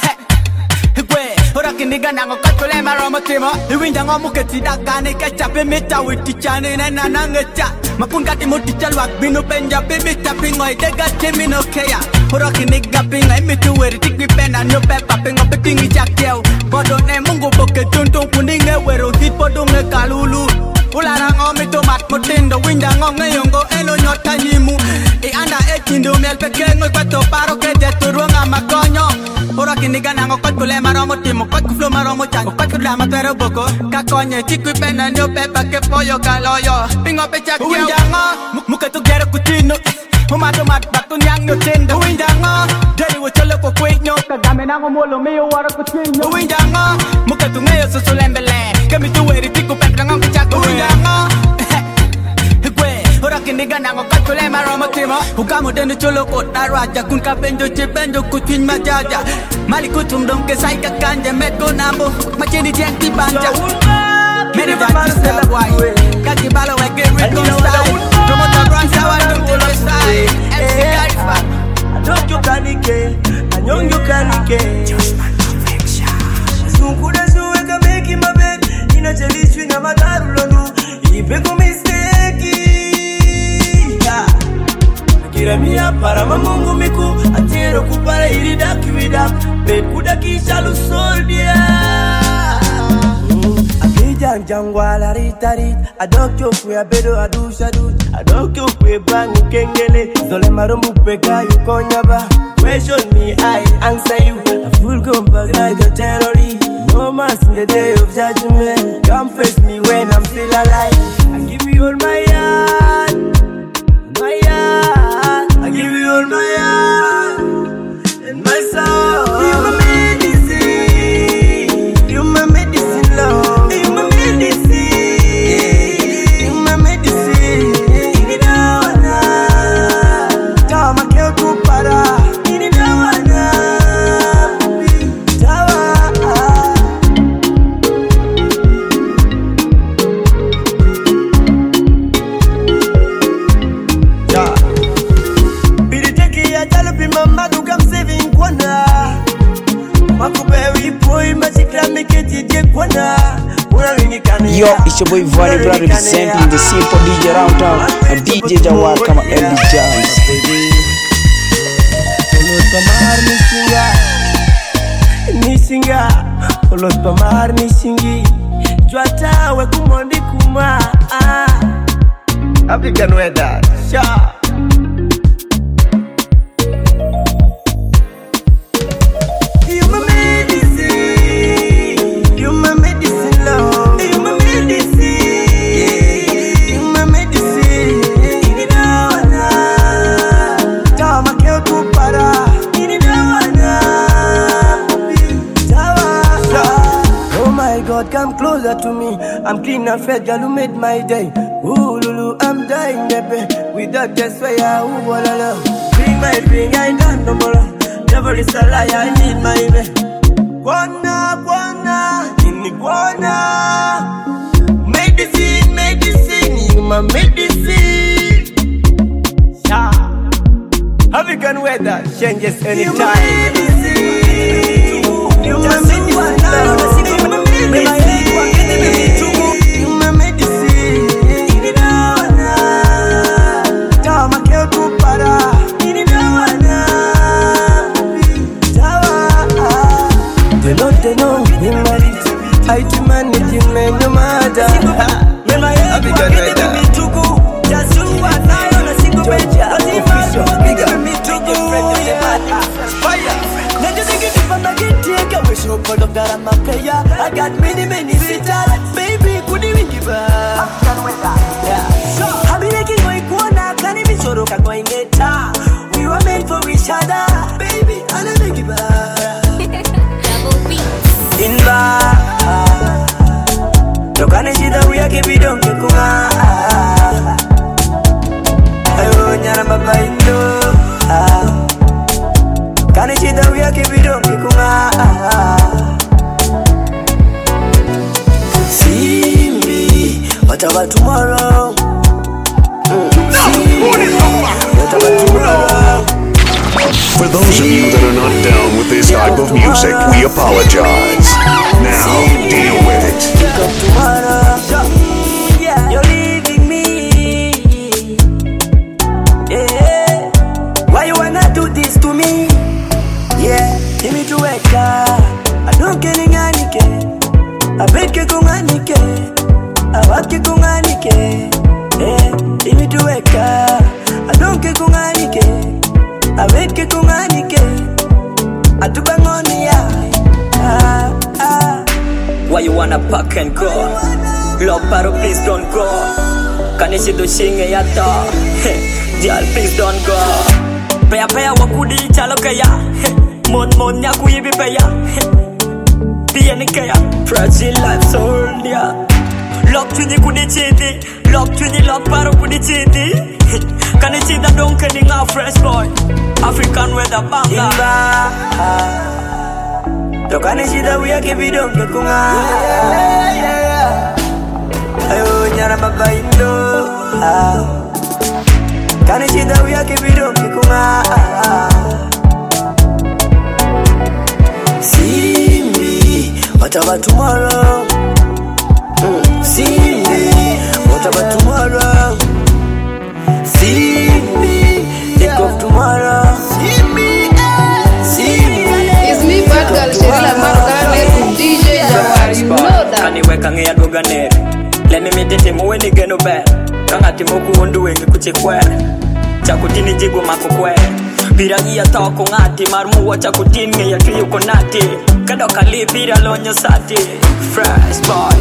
ora kiniga nango katule maramo timo iwinja ngo muketi dakane kachape meta witichane na nangecha makungati muticha lwak bino penja bimita pingo idega chemino keya ora kiniga pinga imitu weri tikwi pena nyo pepa pingo petingi chakyeo bodo ne mungu boke tuntung kuninge wero hit bodo nge kalulu ulara ngo mito mat mutindo winja ngo ngeyongo elo nyota nyimu I anda echindo miel pekengo kwato paro ke deturuanga makonyo ora kiniga nango katule maramo timo kwat kuflo maromo chango kwat kudla matero boko kakonye tikwi pena nyo pepa ke pollo kaloyo pingo pecha kyeo winjanga muka tugera kutino umato mat bato nyang no tenda winjanga deli wo cholo ko kwenyo kagame nango molo miyo wara kutinyo winjanga muka tungayo susulembele kami tuweri tiku petra ngangu chako winjanga ora kiniga nango katule maramo timo ukamu denu cholo ko daraja kun kapenjo chipenjo kutin majaja mali kutum dom ke sai ka kanje metko nambo machini jenti banja mere vajista boy kaki bala we get reconciled promoter brand sawa tumtim style MC Karifa Adokyo kanike anyongyo kanike just my perfection sunkuda suweka making my bed inachelishwi na madaru lonu ipeko mistake Kiramia para mamungu miku atero kupara irida kiwida bed kuda kisha lusoldia Akijan jangwala ritarit adokyo kwe abedo adusha dush adokyo kwe bangu kengele zole marumbu peka yukonyaba question me I answer you a full compact like a terrorist no mass in the day of judgment come face me when I'm still alive I give you all my heart I give you all my heart and my soul. You're my medicine. You're my medicine, love. You're my medicine. You're my medicine. Inidawana. Tama keo kupara. Inidawana. Tawa. Yo, it's your boy Vani Brad representing the simple DJ around town. A DJ Jawar kama LB Jams. Nisinga Ulos pamar nisingi Juata we kumondi kuma African weather Sha You my medicine You my medicine love You my medicine You my medicine Ini dawana Tama keo tu para Ini dawana Oh my God, come closer to me. I'm clean and fresh, girl, who made my day. Ooh, Lulu, I'm dying, baby. Without this way, ooh, la la. Bring my ring, I don't know more. Never is a lie, I need my baby. Guana, ini guana. Medicine, you my medicine. Yeah. African weather changes anytime. You my medicine. I got many cities, baby, couldn't even give up. I've been making my corner, can't even show up going get down. We were meant for each other, baby, I never give up. In the you can't see that we are keeping on kicking. I won't have a bindo. Can't see that we are keeping on kicking. What about tomorrow? For those of you that are not down with this type of music, we apologize. Now, deal with it. You're leaving me. Yeah. Why you wanna do this to me? Yeah, give me to wake up. I don't get any I bet you come on, I walk you kunganike, imi tuweka, adonke kunganike, aweke kunganike, atubangonia. Why you wanna pack and go? Love paro, please don't go. Kanishi do shinge yata, girl please don't go. Paya wakudi chalokaya, mon nyaku yibi paya. Fragile life soldier. Lock to the kunichiti, lock to the lock paro kunichiti. Can you see that don't killing our fresh boy? African weather banga. So can you see that we are keeping on kekunga? Ayo nyara baba indo. Can you see that we are keeping on kekunga? What about tomorrow? See me. What about tomorrow? See me. Think of tomorrow. See me. It's me, bad girl, Sherila Margaret, DJ Jawar. You know that. Kaniweka ngeya doganere. Let me meet him when he get no bad. Kangati moku ondu wengi kuchekwere. Chakutini jigo makokwe. Biragi ya toko ngati marmu wa chakutini ya tuyo konati. Kado kali bira lonyo sati. Fresh boy,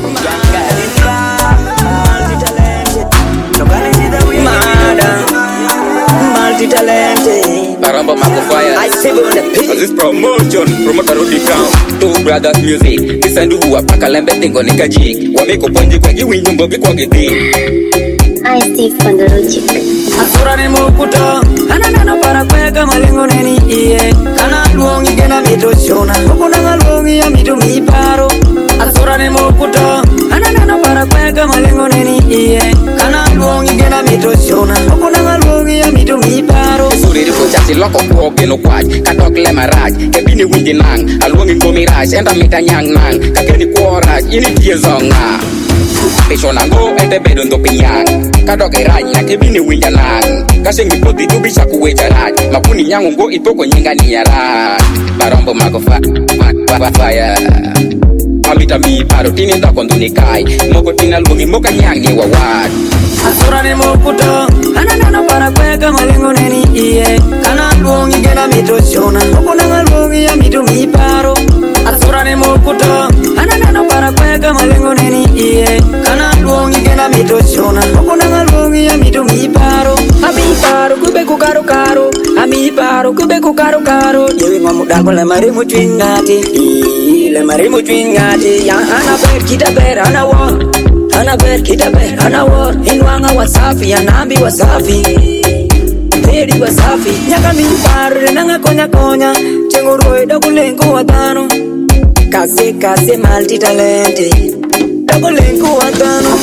multi-talented. Baramba Makofire. I say on the page. This promotion, promoter Rudy Town. Two brothers music. This and do a pakalembe tingo nikaji. Wameko ponji kwa giwi nyumbo kwa giti. I Steve Pandorochi. Asura ni mukuto. Anana para kweka malengo neni iye. Kana luongi kena mito shona. Kukuna ngaluongi ya mito miparo. Asura ni mukuto. Anana para kweka malengo neni iye. Kana luongi kena mito shona. Kukuna ngaluongi ya mito miparo. Suri riko chasi loko kuo keno kwaj. Katok le maraj. Kebini wingi nang. Aluongi komiraj. Enda mita nyang nang. Kakeni kuo raj. Ini tie zonga. Peshona go ente bedo ndo pinyang. Kadoke raji na kebini winja lang. Kasengi poti tu bisa kuweja raji. Makuni nyangu go itoko nyingani ya raji. Barombo magofa fire. Amita mi paro tini ndako ndunikai. Moko tina lungi moka nyangi wawad. Asura ni mokuto Ananana para kweka malengo neni iye Kana lungi gena mito shona Mokuna ngalungi ya mito miparo Asura ni mokuto Ananana para kweka malengo neni iye Kana lungi gena mito shona Mokuna ngalungi ya mito miparo Amiparo kube kukaro karo Amiparo kube kukaro karo Yewi ngomudako le marimu twingati Le marimu twingati Ya anabet kita ber anawa Anaber kitaber anawar Inwanga wasafi anambi wasafi Pedi wasafi Nyaka mipare nanga konya konya Chenguroi dogulengu watano Kase multi talente Dogulengu watano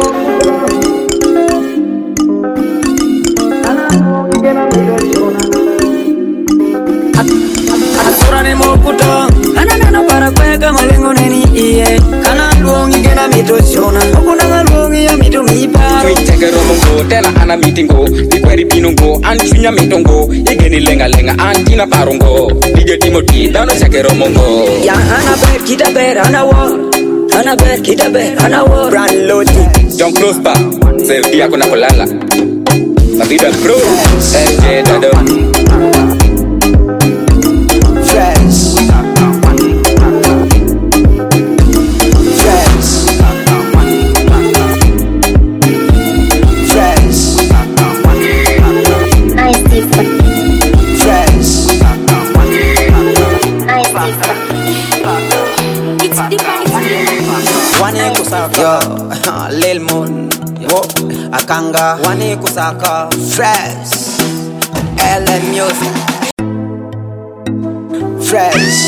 Asura ni mokuto Ananana para kweka malengo neni iye Kana luongi gena mito shona Okuna ngalungi ya mito miparo Chekero mongo tela ana mitingo Ikweri binongo anchunya mitongo Igeni lenga lenga antina parongo DJ Timothy dano chekero mongo Ya anaber kitaber anawar Anaber kitaber anawar Brand Loti John Closeba Sevdia kuna kolala Mavida Pro MJ Dado Yo, Lil Moon, yo, Akanga, Wani Kusaka, Fresh, LM Music, Fresh.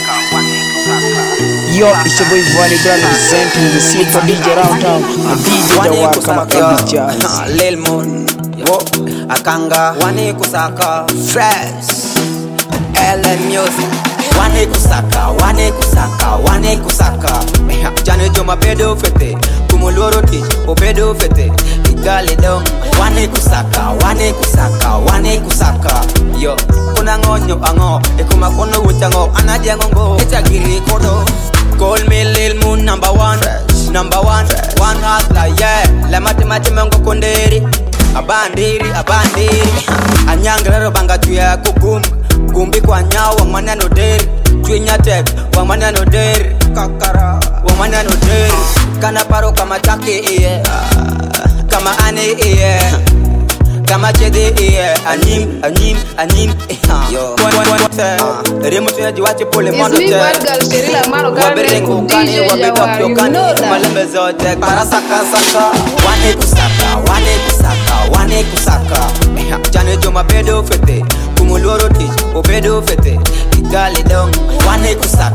Yo, it's your boy Vani Brand representing the scene for DJ Round Town. DJ Jawar kama kabisa. Lil Moon, yo, Akanga, Wani Kusaka, Fresh, LM Music. Wane kusaka Jane joma pedo fete Kumuloro tich, o pedo fete Igali dong Wane kusaka Yo, kuna ngonyo ango Ekuma kono wuchango Anadia ngongo Echa giri kodo Call me Lil Moon number one One hustler, yeah La mati mengo konderi Abandiri Anyangrero banga tuya kukum Gumbi kwa nyao wang manano deri Twinya tek wang manano deri Kakara wang manano deri Kana paro kama take iye Kama ane iye Kama chede iye Anyim Yo Rimu tuya jiwachi pole mono te Wabiringu kani wabidok yo kani Malembe zote para saka Wane kusaka Jane joma bedo fete Kumuloro tich, o bedo fete Igali dong Wane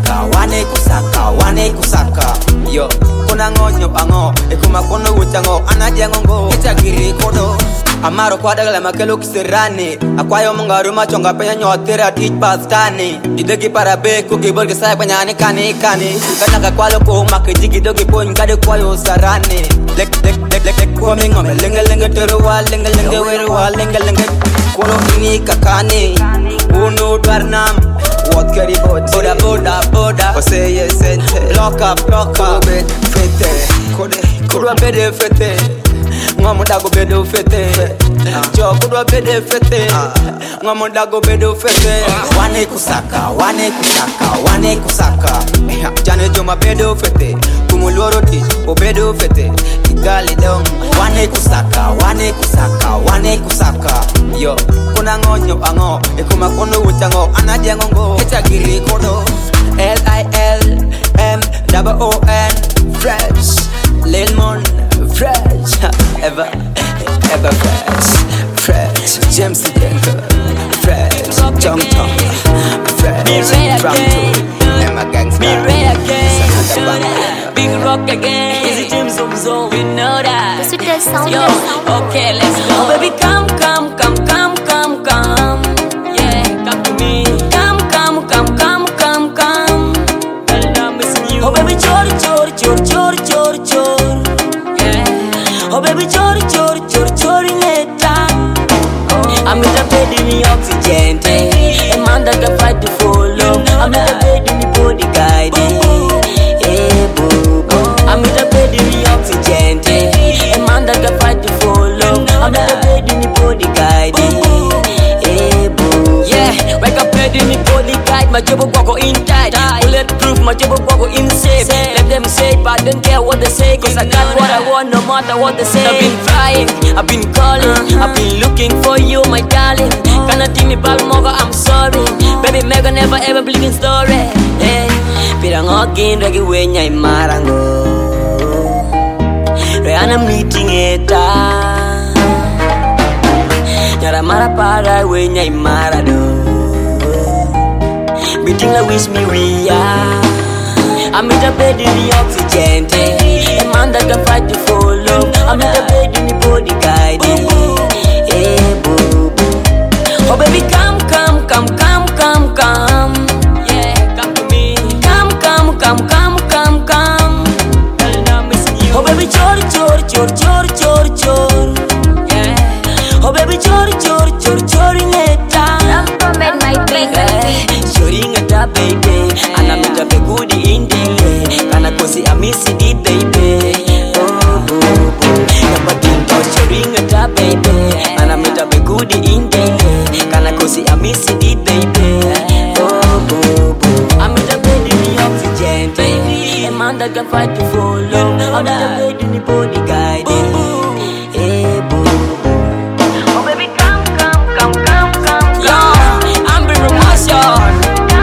kusaka Yo, kuna ngonyo ango Ekuma kono wuchango Anadia ngongo Echa giri kodo Amaro kwa dagala makelo kisirani Akwayo mungaru machonga penya nyotira tich pastani Didegi para beku kiborgi sai panyani kani Kanaka kwalo ko makijigi dogi pony kade kwayo sarani Lek kwa mingome lenge tero wa lenge weru wa lenge Kono ini kakani Uno dwarnam What carry boda Oseye sente Lock up Bed fete Kudwa bede fete Ngamudago bedo fete Jo kudwa bede fete Ngamudago bedo fete Wane kusaka Jane joma bedo fete Kumuloro tich o bedo fete Igali dong Wane kusaka Yo kuna ngonyo ango Ekuma kono wuchango Anadia ngongo Echa giri kodo LILMOON Fresh Lil Moon Fresh Ever fresh James Denker Fresh Jump Fresh Drum Emma Gangsta Big rock again Easy James Zone We know that Yo, okay let's go Oh baby come Yeah, come to me Come And I'm missing you Oh baby chor baby, chori, chori, chori, chori, ngeta. I'm in the bed in the oxygen, a man that can fight to follow. I'm in the bed in the body guide, boo. I'm in the bed in the oxygen, a man that can fight to follow. I'm in the bed in the body guide, boo. Yeah, wake up bed in the body guide, my job will go in tight. Bulletproof, my job will go in safe. Let them say, but I don't care what they say, cause I got what I want, no matter what they say. I've been trying, I've been calling, I've been looking for you, my darling. Kana tini balmoga, I'm sorry. Baby, mega never ever believe in story. Hey, pirang ogin ragi wenya imarango. Reana meeting eta. Nyara mara para wenya imarado. Meeting la wish me we are. I'm in the bed in the oxygen, a man that can fight to follow. I'm in the bed in the body guide, boo. Oh baby, come, come, come, come, come, come. Yeah, come to me. Come, come, come, come, come, come. I'm missing you. Oh baby, chori, chori, chori, chori, chori, chori. Yeah. Oh baby, chori, chori, chori, chori, neta. Don't make my baby. Chori neta, baby. And I'm in the goodie in the kana kosi amisi di baby. Oh, boo, boo. Napatinto chori neta, baby. And I'm in the goodie in the kana kosi amisi di baby. Oh, boo, boo. I'm in the bed in the oxygen, baby. A man that can fight to follow. I'm in the bed in the body guide, hey, boo, boo. Oh baby, come, come, come, come, come. Yo, I'm being romantic.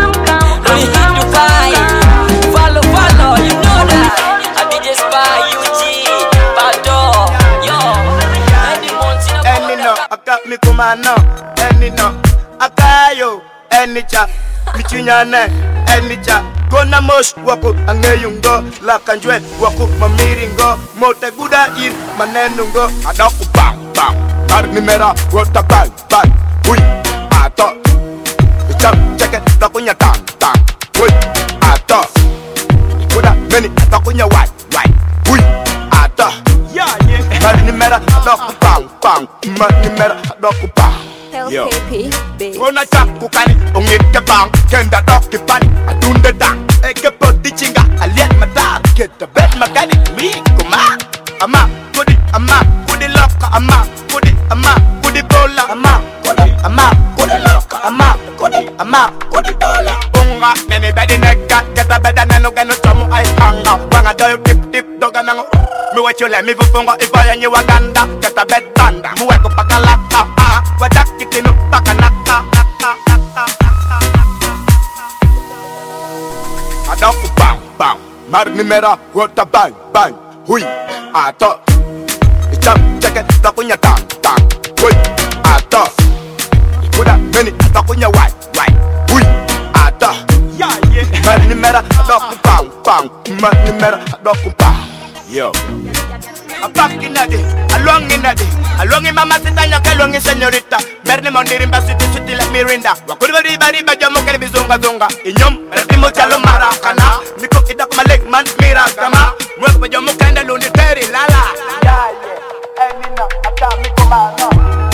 Mi kumano, eni no, akayo, eni cha, michinyane, eni cha, gona mosh wako, angeyungo, lakanjwe wako, mamiringo, mote guda in, manenungo, adaku bang bang, arnimera, wota bang bang, hui, ato, cham cheke, takunya tang tang, hui, ato, guda meni, takunya white white, hui, ato, yeah yeah, arnimera, adaku bang bang, arnimera, adaku bang. Yo, Rona Chakukani, Ongit Bang, Kenda Doki Pan, Adunda Dang, Ekapoti Chinga, Aliat Matar, get the bed mechanic, me, Kuma, Ama, Goody, Ama, Goody Loka, Ama, Goody, Ama, Goody Bola, Ama, Goody, Ama, Goody Loka, Ama, Goody, Ama, Goody Bola, Unga, Nene Betty Neka, get a bed and no gano Tomu I hang out, Wanga do tip tip doganango. Me what you let me funga if I and you Waganda, get a bed banda, Mueko Pakalaka, Wadak it no Pakanaka, Adaku bang bang, Marnimera, Wota bang bang, hui, Ato, Cham check Takunya tang tang, hui, Ato, Kuda many Takunya white white, hui, Ato, yeah yeah, Marnimera, Adaku bang bang, Marnimera, Adaku bang. Yo, I'm back in a day, along in a day, along in Mama Sitanya, along in Senorita, Bernie Mondirimba City City like Mirinda, Wakuri Bariba Jamoka Bizunga Zunga, Inyum, Retimochalo Maracana, Miko Idak Malek Man, Miragama, work with your Mukanda Lunitary, Lala. Yeah, yeah, Emina, Atamiko,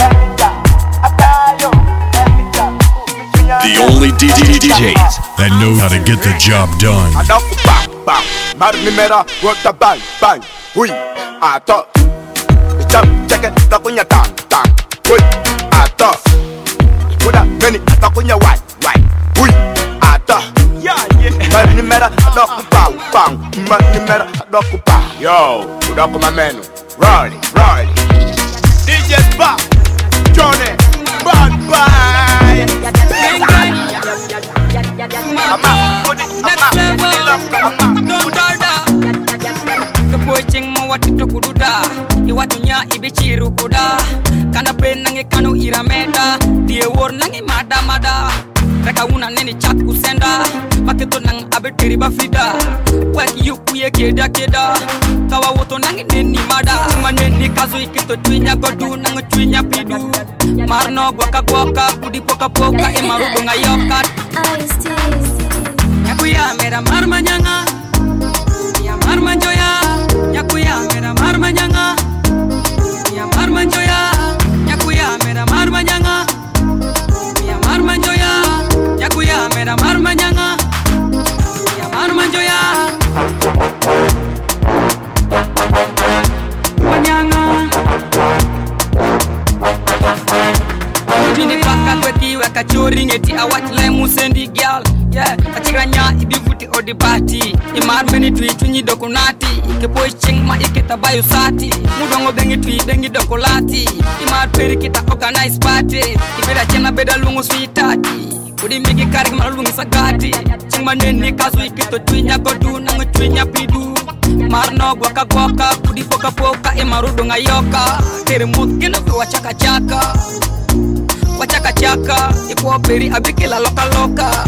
The only DJs that know how to get the job done. Marnimera, wota bang bang, hui, ato, cham cheke, takunya tang tang, hui, ato, kuda meni, takunya white white, hui, ato, yeah yeah, Marnimera, doku bang bang, Marnimera, doku bang. Yo, doku mamenu, Rolly, Rolly, DJ Spa, Johnny, bad bye. Kepoicing mau watito kududa, iwatunya ibichiru kuda, kana penange kanu irameda, dia war nange mada mada, reka una neni chat usenda, paketo nang abetiri bafida, wek you kuye keda keda, kawa woto nange neni mada, maneni kazo ikito twinya godu nang twinya pidu, marno gwaka gwaka, kudi poka poka emarugo ngayokat. Yakuya mera marmanyanga, ya marmanjoya, yakuya mera marmanyanga, Nyaka chori ngeti awach le musendi gyal. Yeah, achiranya ibivuti odibati. Imar meni tui tunyi dokunati. Ikepo ching ma ikita bayo sati. Mudongo bengi tui bengi dokolati. Imar peri kita organize party. Ibeda chena beda lungu sweetati. Udi migi karik malungi sagati. Ching maneni kazu ikito twinya godu nangu twinya pidu. Marno gwaka gwaka kudi poka poka emarudo ngayoka. Tere mukino kwa wachaka chaka. Wachaka chaka ikuwa peri abikila loka loka.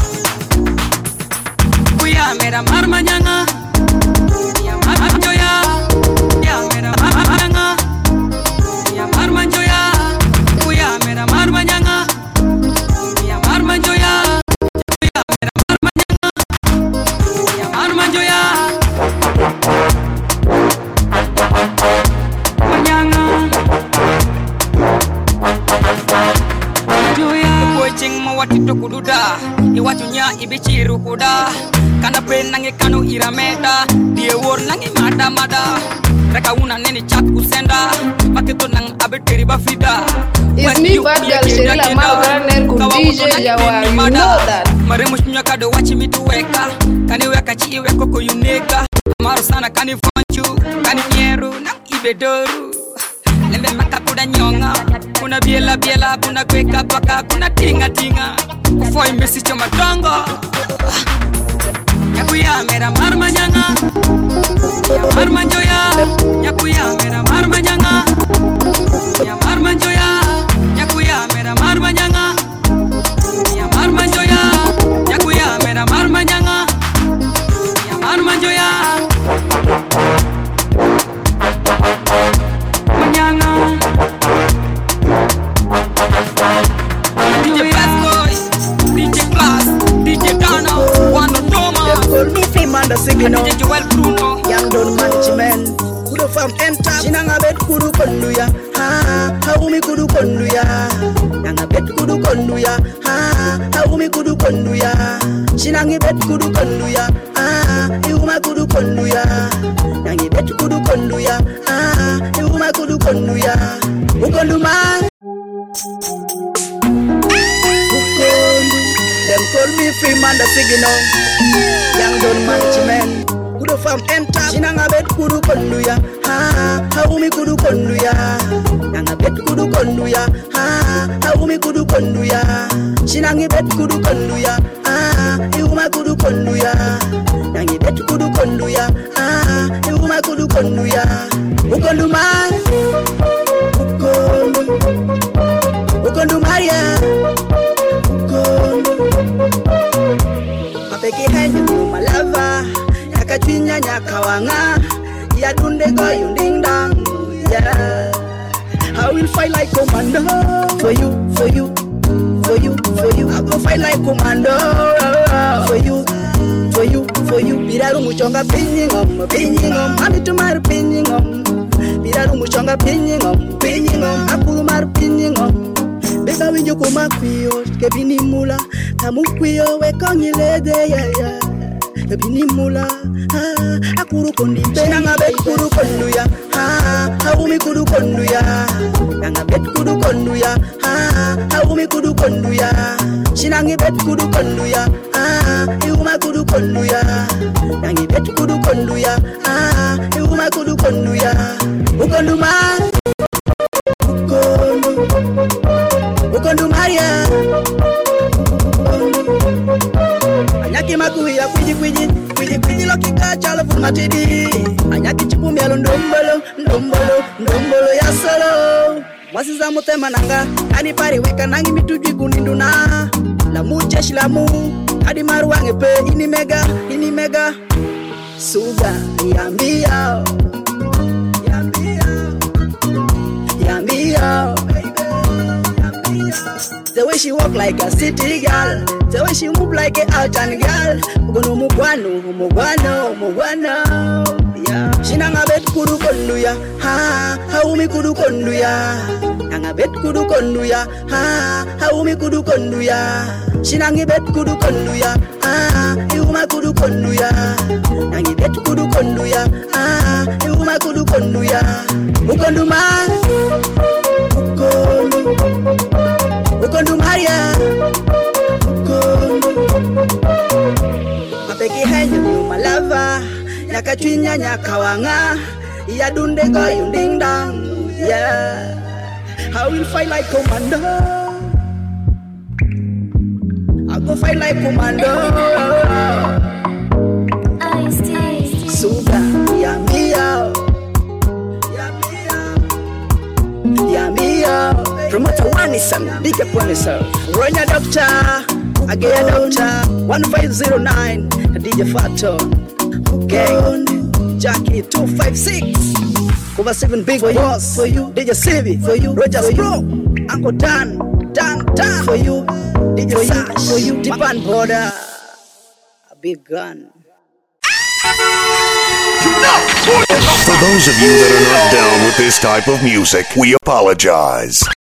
Kuya mera marmanyanga. Ya marmanjoya. Ya mera marmanyanga. Ya marmanjoya. Kuya mera marmanyanga. Ya marmanjoya. Ya mera marmanyanga. Ya marmanjoya. Manyanga. Kucing mawati tokududa. Iwatunya ibichiru kuda. Kana pen nange kanu irameda. Die wor nange mada mada. Reka una neni chat kusenda. Maketo nang abeteri bafida. It's me, bad girl, Sherila Malgraner, DJ Jawar, you know that. Maremush nyaka do wachi mitu weka. Kani weka chi weko koyuneka. Amaru sana kani fonchu. Kani nyeru nang ibedoru. Lembe maka kuda nyonga. Kuna biela biela, kuna kweka baka, kuna tinga tinga. Kufoi mesi choma tongo. Yakuya mera marmanyanga. Ya marmanjoya. Yakuya mera marmanyanga. Ya marmanjoya. Yakuya mera marmanyanga. Ya marmanjoya. Yakuya mera marmanyanga. Ya marmanjoya. Manyanga. DJ Pascoy, DJ Class, DJ Dano, Wano Toma. Call me Fimanda Sigino, DJ Joel Bruno, Young Don Management. Kudu from enter, Sinanga bet kudu konduya. Ha, haumi kudu konduya. Nanga bet kudu konduya. Ha, haumi kudu konduya. Sinangi bet kudu konduya. Ha, iuma kudu konduya. Nangi bet kudu konduya. Ha, iuma kudu konduya. Ukonduma. Them call me Freeman the Signal, Young Don Management. Kudu from enter, Sinanga bet kudu konduya. Ha, haumi kudu konduya. Nanga bet kudu konduya. Ha, haumi kudu konduya. Sinangi bet kudu konduya. Ha, iuma kudu konduya. Nangi bet kudu konduya. Ha, iuma kudu konduya. Ukonduma. Ukondu Maria. Mapeki hendu kumalava. Yakachwinya nyakawanga. Yadunde go yunding dang. Yeah, I will fight like commando. For you, for you, for you, for you. I go fight like commando. For you, for you, for you. Biraru muchonga pinning on. Mami tumaru pinning on. Biraru muchonga pinning on. Apulu maru pinning on. Beka winyo kumakwio, kebini mula. Kamukwio wekongilede, yeah. Kebini mula, akuru kondi. Nanga bet kuru konduya, haumi kuru konduya. Nanga bet kuru konduya, haumi kuru konduya. Sinangi bet kuru konduya, iuma kuru konduya. Nangi bet kuru konduya, iuma kuru konduya. Ukonduma. Ukondu Maria. Anyaki makuya kwiji lokika chala fumatidi. Anyaki chipumi alo ndombolo ya solo. Wasiza mutema nanga, kani pari weka nangi mitujwi kuninduna. Lamu cheshi lamu, kadi maru wangepe ini mega. Suga, yambia. The way she walk like a city girl, the way she move like a Altan girl. Mugono mugwano, yeah. Shinanga bet kudu konduya, haumi kudu konduya. Nanga bet kudu konduya, haumi kudu konduya. Shinangi bet kudu konduya, iuma kudu konduya. Nangi bet kudu konduya, iuma kudu konduya. Ukonduma. Ukondu Maria. nyaka chwinya nyaka wanga ya dunde go ding dang. Yeah, I will fight like commando. I go fight like commando. Suga ya mia, ya mia. Promoter Wanisan, big up on yourself. Ronya Doctor, again Doctor 1509, DJ Fato, Gang, Jackie 256, over 7 big boss for you, DJ Silvi for you, Roger Pro, Uncle Dan for you, DJ Sash for you, Dipan Border, a big gun. For those of you that are not down with this type of music, we apologize.